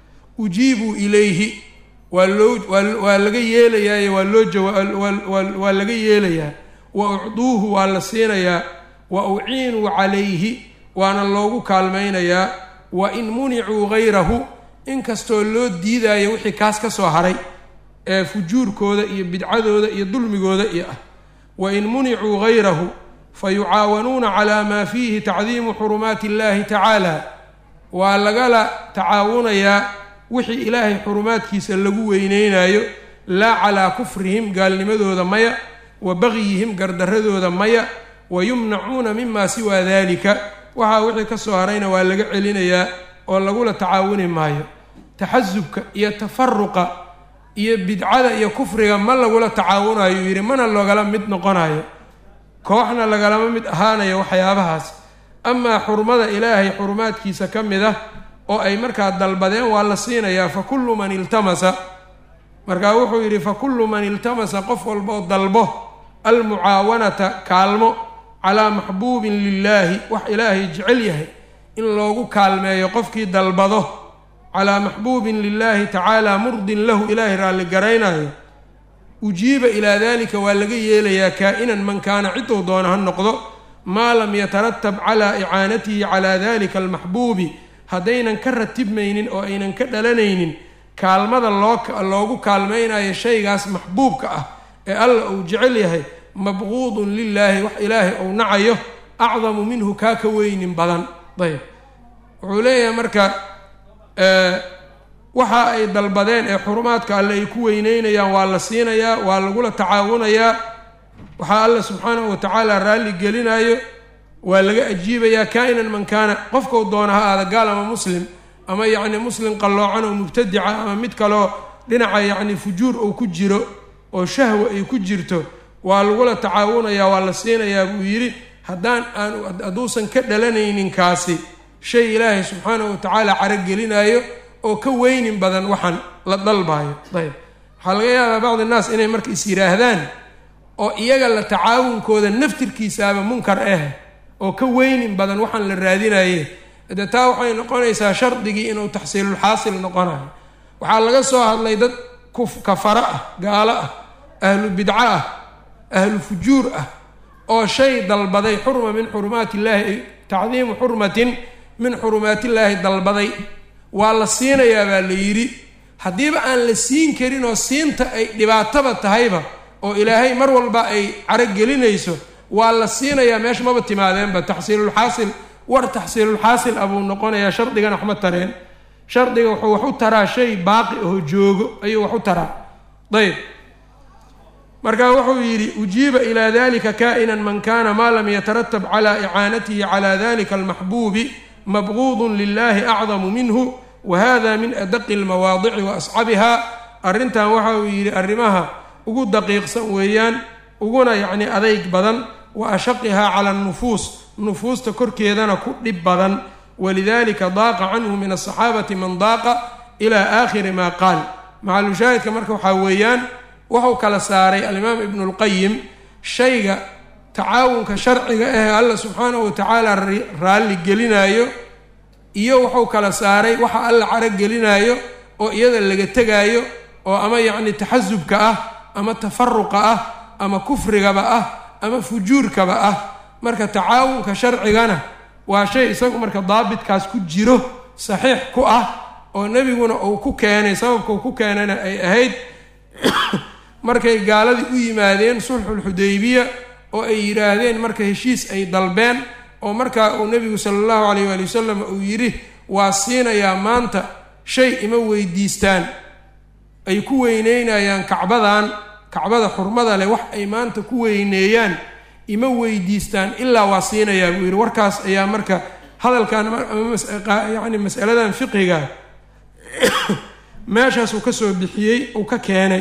ujiibuu ilayhi waa loo waa laga yeelayaaye waa loo jawaa laga yeelayaa, wa ucduuhu waa la siinayaa, wa uciinuu calayhi waana loogu kaalmaynayaa, wa in municuu gayrahu inkastoo loo diidaayo wixii kaas ka soo haray ee fujuurkooda iyo bidcadooda iyo dulmigooda iyo ah, wa in municuu gayrahu fayucaawanuuna calaa maa fiihi tacdiimu xurumaati illaahi tacaala, waa lagala tacaawunayaa wixii ilaahay xurumaadkiisa lagu weyneynayo, laa calaa kufrihim gaalnimadooda maya, wa bagyihim gardaradooda maya, wa yumnacuuna mimaa siwaa daalika waxaa wixii ka soo harayna waa laga celinayaa oo lagula tacaawuni maayo. taxasubka iyo tafaruqa iyo bidcada iyo kufriga ma lagula tacaawunayo yidhi, mana loogala mid noqonayo, kooxna lagalama mid ahaanayo waxyaabahaas. amaa xurmada ilaahay xurumaadkiisa ka mid ah oo ay markaa dalbadeen waa la siinayaa. fa kullu man iltamasa, markaa wuxuu yidhi fa kullu man iltamasa qof walboo dalbo almucaawanata kaalmo calaa maxbuubin lilaahi wax ilaahay jecel yahay in loogu kaalmeeyo qofkii dalbado calaa maxbuubin lilaahi tacaala murdin lahu ilaahay raalli garaynayo, ujiiba ilaa dalika waa laga yeelayaa kaa-inan man kaana ciduu doona ha noqdo, maa lam yataratab calaa icaanatihi calaa dalika almaxbuubi, haddaynan ka ratibmaynin oo aynan ka dhalanaynin kaalmada loo loogu kaalmaynayo shaygaas maxbuubka ah ee alla uu jecel yahay, mabquudun lilaahi wax ilaahay ou nacayo, acdamu minhu kaa ka weynin badan. ayb wuxuu leeyahay marka waxa ay dalbadeen ee xurumaadka alle ay ku weyneynayaan waa la siinayaa, waa lagula tacaawunayaa. waxaa alla subxaanahu watacaala raalli gelinayo waa laga ajiibayaa kaa-inan man kaana, qofkau doona ha aada gaal ama muslim ama yacni muslim qalloocan oo mubtadica ama mid kaloo dhinaca yacni fujuur uu ku jiro oo shahwa ay ku jirto, waa lagula tacaawunayaa waa la siinayaa buu yidhi. haddaan aan hadduusan ka dhalanaynin kaasi shay ilaahay subxaanahu watacaala caragelinayo oo ka weynin badan waxaan la dalbaayo. ayb waxaa laga yaabaa bacdi naas inay marka is yidhaahdaan oo iyaga la tacaawunkooda naftirkiisaaba munkar ah oo ka weynin badan waxaan la raadinaye, de taa waxay noqonaysaa shardigii inuu taxsiilulxaasil noqonayo. waxaa laga soo hadlay dad kafara ah, gaalo ah, ahlu bidco ah, ahlu fujuur ah oo shay dalbaday xurma min xurumaati illaahi tacdiimu xurmatin min xurumaatillaahi dalbaday waa la siinayaa baa la yidhi. haddiiba aan la siin karin oo siinta ay dhibaataba tahayba oo ilaahay mar walba ay caragelinayso waa la siinayaa, meesha maba timaadeenba. taxsiilulxaasil war taxsiilulxaasil abuu noqonayaa, shardigana waxma tareen. shardiga wuxuu wax u taraa shay baaqi oo joogo ayuu wax u taraa. ayb markaa wuxuu yidhi ujiiba ilaa dalika kaa'inan man kana maa lam yataratab calaa icaanatihi calaa dalika almaxbuubi mabquudun lilahi acdamu minhu wahada min adaqi almawaadici wa ascabiha. arrintan waxa uu yidhi arrimaha ugu daqiiqsan weeyaan, uguna yacni adayg badan, wa ashaqihaa cala annufuus nufuusta korkeedana ku dhib badan. walidalika daaqa canhu min asaxaabati man daaqa ilaa aakhiri maa qaal. macalushaahidka marka waxaa weeyaan wuxuu kala saaray alimaam ibnu lqayim shayga tacaawunka sharciga ah alla subxaanahu watacaala raalli gelinaayo iyo wuxuu kala saaray waxa alla caragelinaayo oo iyada laga tegaayo oo ama yacni taxasubka ah ama tafaruqa ah ama kufrigaba ah ama fujuurkaba ah. marka tacaawunka sharcigana waa shay isagu marka daabitkaas ku jiro saxiix ku ah oo nebiguna uu ku keenay, sababka uu ku keenayna ay ahayd markay gaaladii u yimaadeen sulxulxudaybiya oo ay yidhaahdeen marka heshiis ay dalbeen oo markaa uu nebigu sala allahu calayh waali wasalam uu yidhi waa siinayaa maanta shay ima weydiistaan, ay ku weyneynayaan kacbadan kacbada xurmada leh wax ay maanta ku weyneeyaan ima weydiistaan ilaa waa siinayaa buu yidhi. warkaas ayaa marka hadalkan yani mas'aladan fiqiga meeshaas uu ka soo bixiyey uu ka keenay.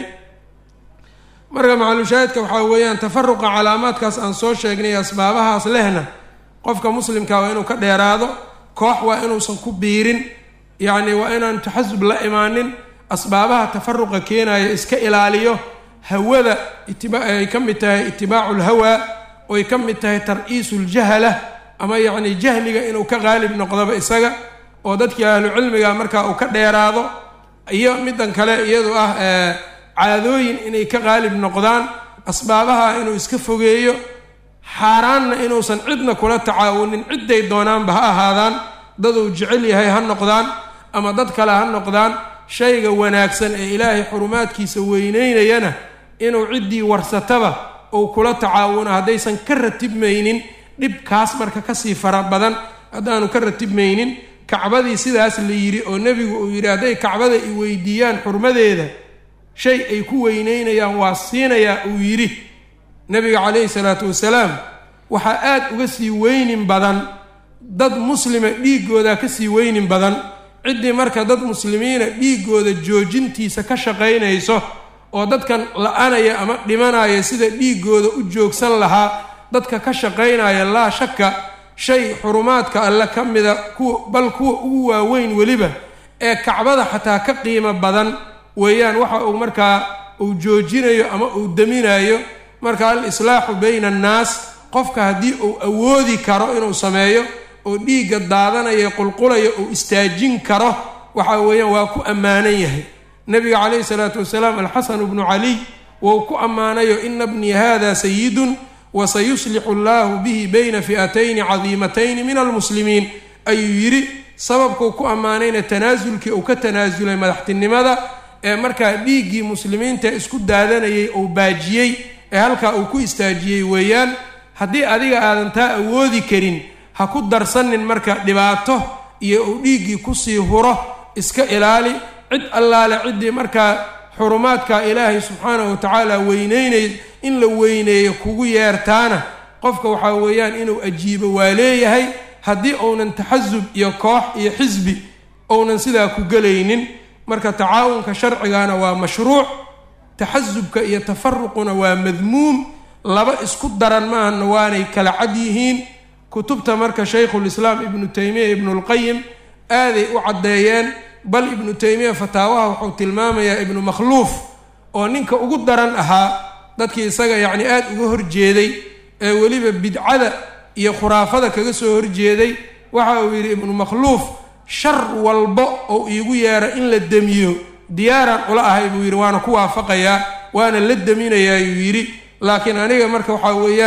marka macalushaahidka waxaa weeyaan tafaruqa calaamaadkaas aan soo sheegnay asbaabahaas lehna qofka muslimka waa inuu ka dheeraado, koox waa inuusan ku biirin, yacni waa inaan taxasub la imaanin, asbaabaha tafaruqa keenaya iska ilaaliyo, hawada ay ka mid tahay itibaacu lhawaa, oy ka mid tahay tar'iisuuljahala ama yacni jahliga inuu ka qaalib noqdoba isaga oo dadkii ahlu cilmiga markaa uu ka dheeraado, iyo middan kale iyadu ah caadooyin inay ka qaalib noqdaan, asbaabaha inuu iska fogeeyo, xaaraanna inuusan cidna kula tacaawunin, cidday doonaanba ha ahaadaan, daduu jecel yahay ha noqdaan ama dad kale ha noqdaan. shayga wanaagsan ee ilaahay xurumaadkiisa weyneynayana inuu ciddii warsataba uu kula tacaawuno haddaysan ka ratibmaynin dhibkaas marka kasii fara badan haddaanu ka ratibmaynin. kacbadii sidaas la yidhi oo nebigu uu yidhi hadday kacbada i weydiiyaan xurmadeeda shay ay ku weyneynayaan waa siinayaa uu yidhi nebiga calayhi salaatu wasalaam. waxaa aad uga sii weynin badan dad muslima dhiiggooda ka sii weynin badan. ciddii marka dad muslimiina dhiiggooda joojintiisa ka shaqaynayso oo dadkan la-anaya ama dhimanaya sida dhiiggooda u joogsan lahaa dadka ka shaqaynaya laa shaka shay xurumaadka alle ka mida kuwa bal kuwa ugu waaweyn weliba ee kacbada xataa ka qiimo badan weeyaan waxa uu markaa uu joojinayo ama uu daminayo. marka al-islaaxu bayna annaas qofka haddii uu awoodi karo inuu sameeyo oo dhiigga daadanayo qulqulayo uu istaajin karo waxa weeyaan waa ku ammaanan yahay. nabiga calayhi salaatu wasalaam alxasan bnu caliy wou ku ammaanayo ina bnii hada sayidun wasayuslixu allahu bihi bayna fi'atayni cadiimatayni min almuslimiin ayuu yidhi. sababkuu ku ammaanayna tanaasulkii uu ka tanaasulay madaxtinimada ee markaa dhiiggii muslimiinta isku daadanayay uu baajiyey ee halkaa uu ku istaajiyey weeyaan. haddii adiga aadan taa awoodi karin ha ku darsanin marka dhibaato iyo uu dhiiggii kusii huro, iska ilaali. cid allaale ciddii markaa xurumaadka ilaahay subxaanahu watacaala weyneynay in la weyneeyo kugu yeertaana qofka waxaa weeyaan inuu ajiibo waa leeyahay haddii uunan taxasub iyo koox iyo xisbi uunan sidaa ku gelaynin. marka tacaawunka sharcigana waa mashruuc, taxasubka iyo tafaruquna waa madmuum, laba isku daran maahana waanay kala cad yihiin. kutubta marka shaykhulislaam ibnu taymiya ibnulqayim aaday u caddeeyeen, bal ibnu taymiya fataawaha wuxuu tilmaamayaa ibnu makhluuf oo ninka ugu daran ahaa dadkii isaga yacni aad uga horjeeday ee weliba bidcada iyo khuraafada kaga soo horjeeday. waxa uu yidhi ibnu makhluuf shar walbo oo iigu yeera in la demiyo diyaaraan ula ahay buu yidhi, waana ku waafaqayaa waana la deminayaa yuu yidhi. laakiin aniga marka waxaa weeyaan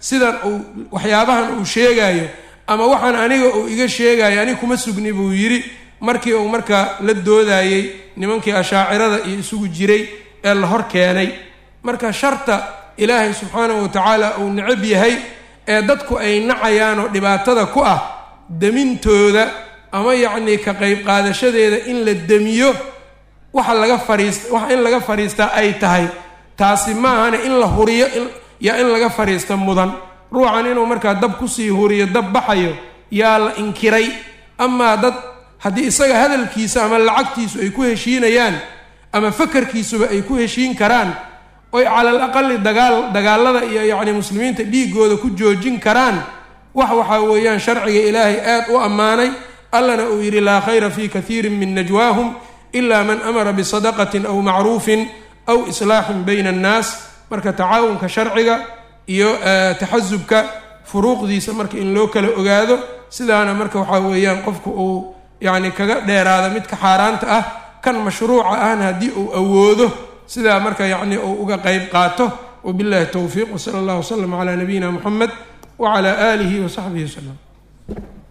sidan uu waxyaabahan uu sheegayo ama waxaan aniga uu iga sheegayo ani kuma sugni buu yidhi markii uu markaa la doodayey nimankii ashaacirada iyo isugu jiray ee la hor keenay. marka sharta ilaahay subxaanahu watacaala uu necab yahay ee dadku ay nacayaan oo dhibaatada ku ah demintooda ama yacnii ka qayb qaadashadeeda in la demiyo waxa laga fariist waxa in laga fariistaa ay tahay taasi ma ahana in la huriyo yaa in laga fariista mudan. ruuxan inuu markaa dab kusii huriyo dab baxayo yaa la inkiray. amaa dad haddii isaga hadalkiisa ama lacagtiisu ay ku heshiinayaan ama fakarkiisuba ay ku heshiin karaan oy calal aqali dagaal dagaalada iyo yacni muslimiinta dhiigooda ku joojin karaan wax waxaa weeyaan sharciga ilaahay aad u ammaanay. allana uu yidhi laa khayra fii kathiirin min najwaahum ilaa man amara bisadaqatin aw macruufin aw islaaxin bayna annaas. marka tacaawunka sharciga iyo taxasubka furuuqdiisa marka in loo kala ogaado sidaana marka waxaa weeyaan qofku uu yacni kaga dheeraado midka xaaraanta ah kan mashruuca ahna haddii uu awoodo sidaa marka yacni uu uga qayb qaato. wabillahi towfiiq wsala allah wslam calaa nabiyina muxamed wacalaa aalihi wasaxbihi wasalam.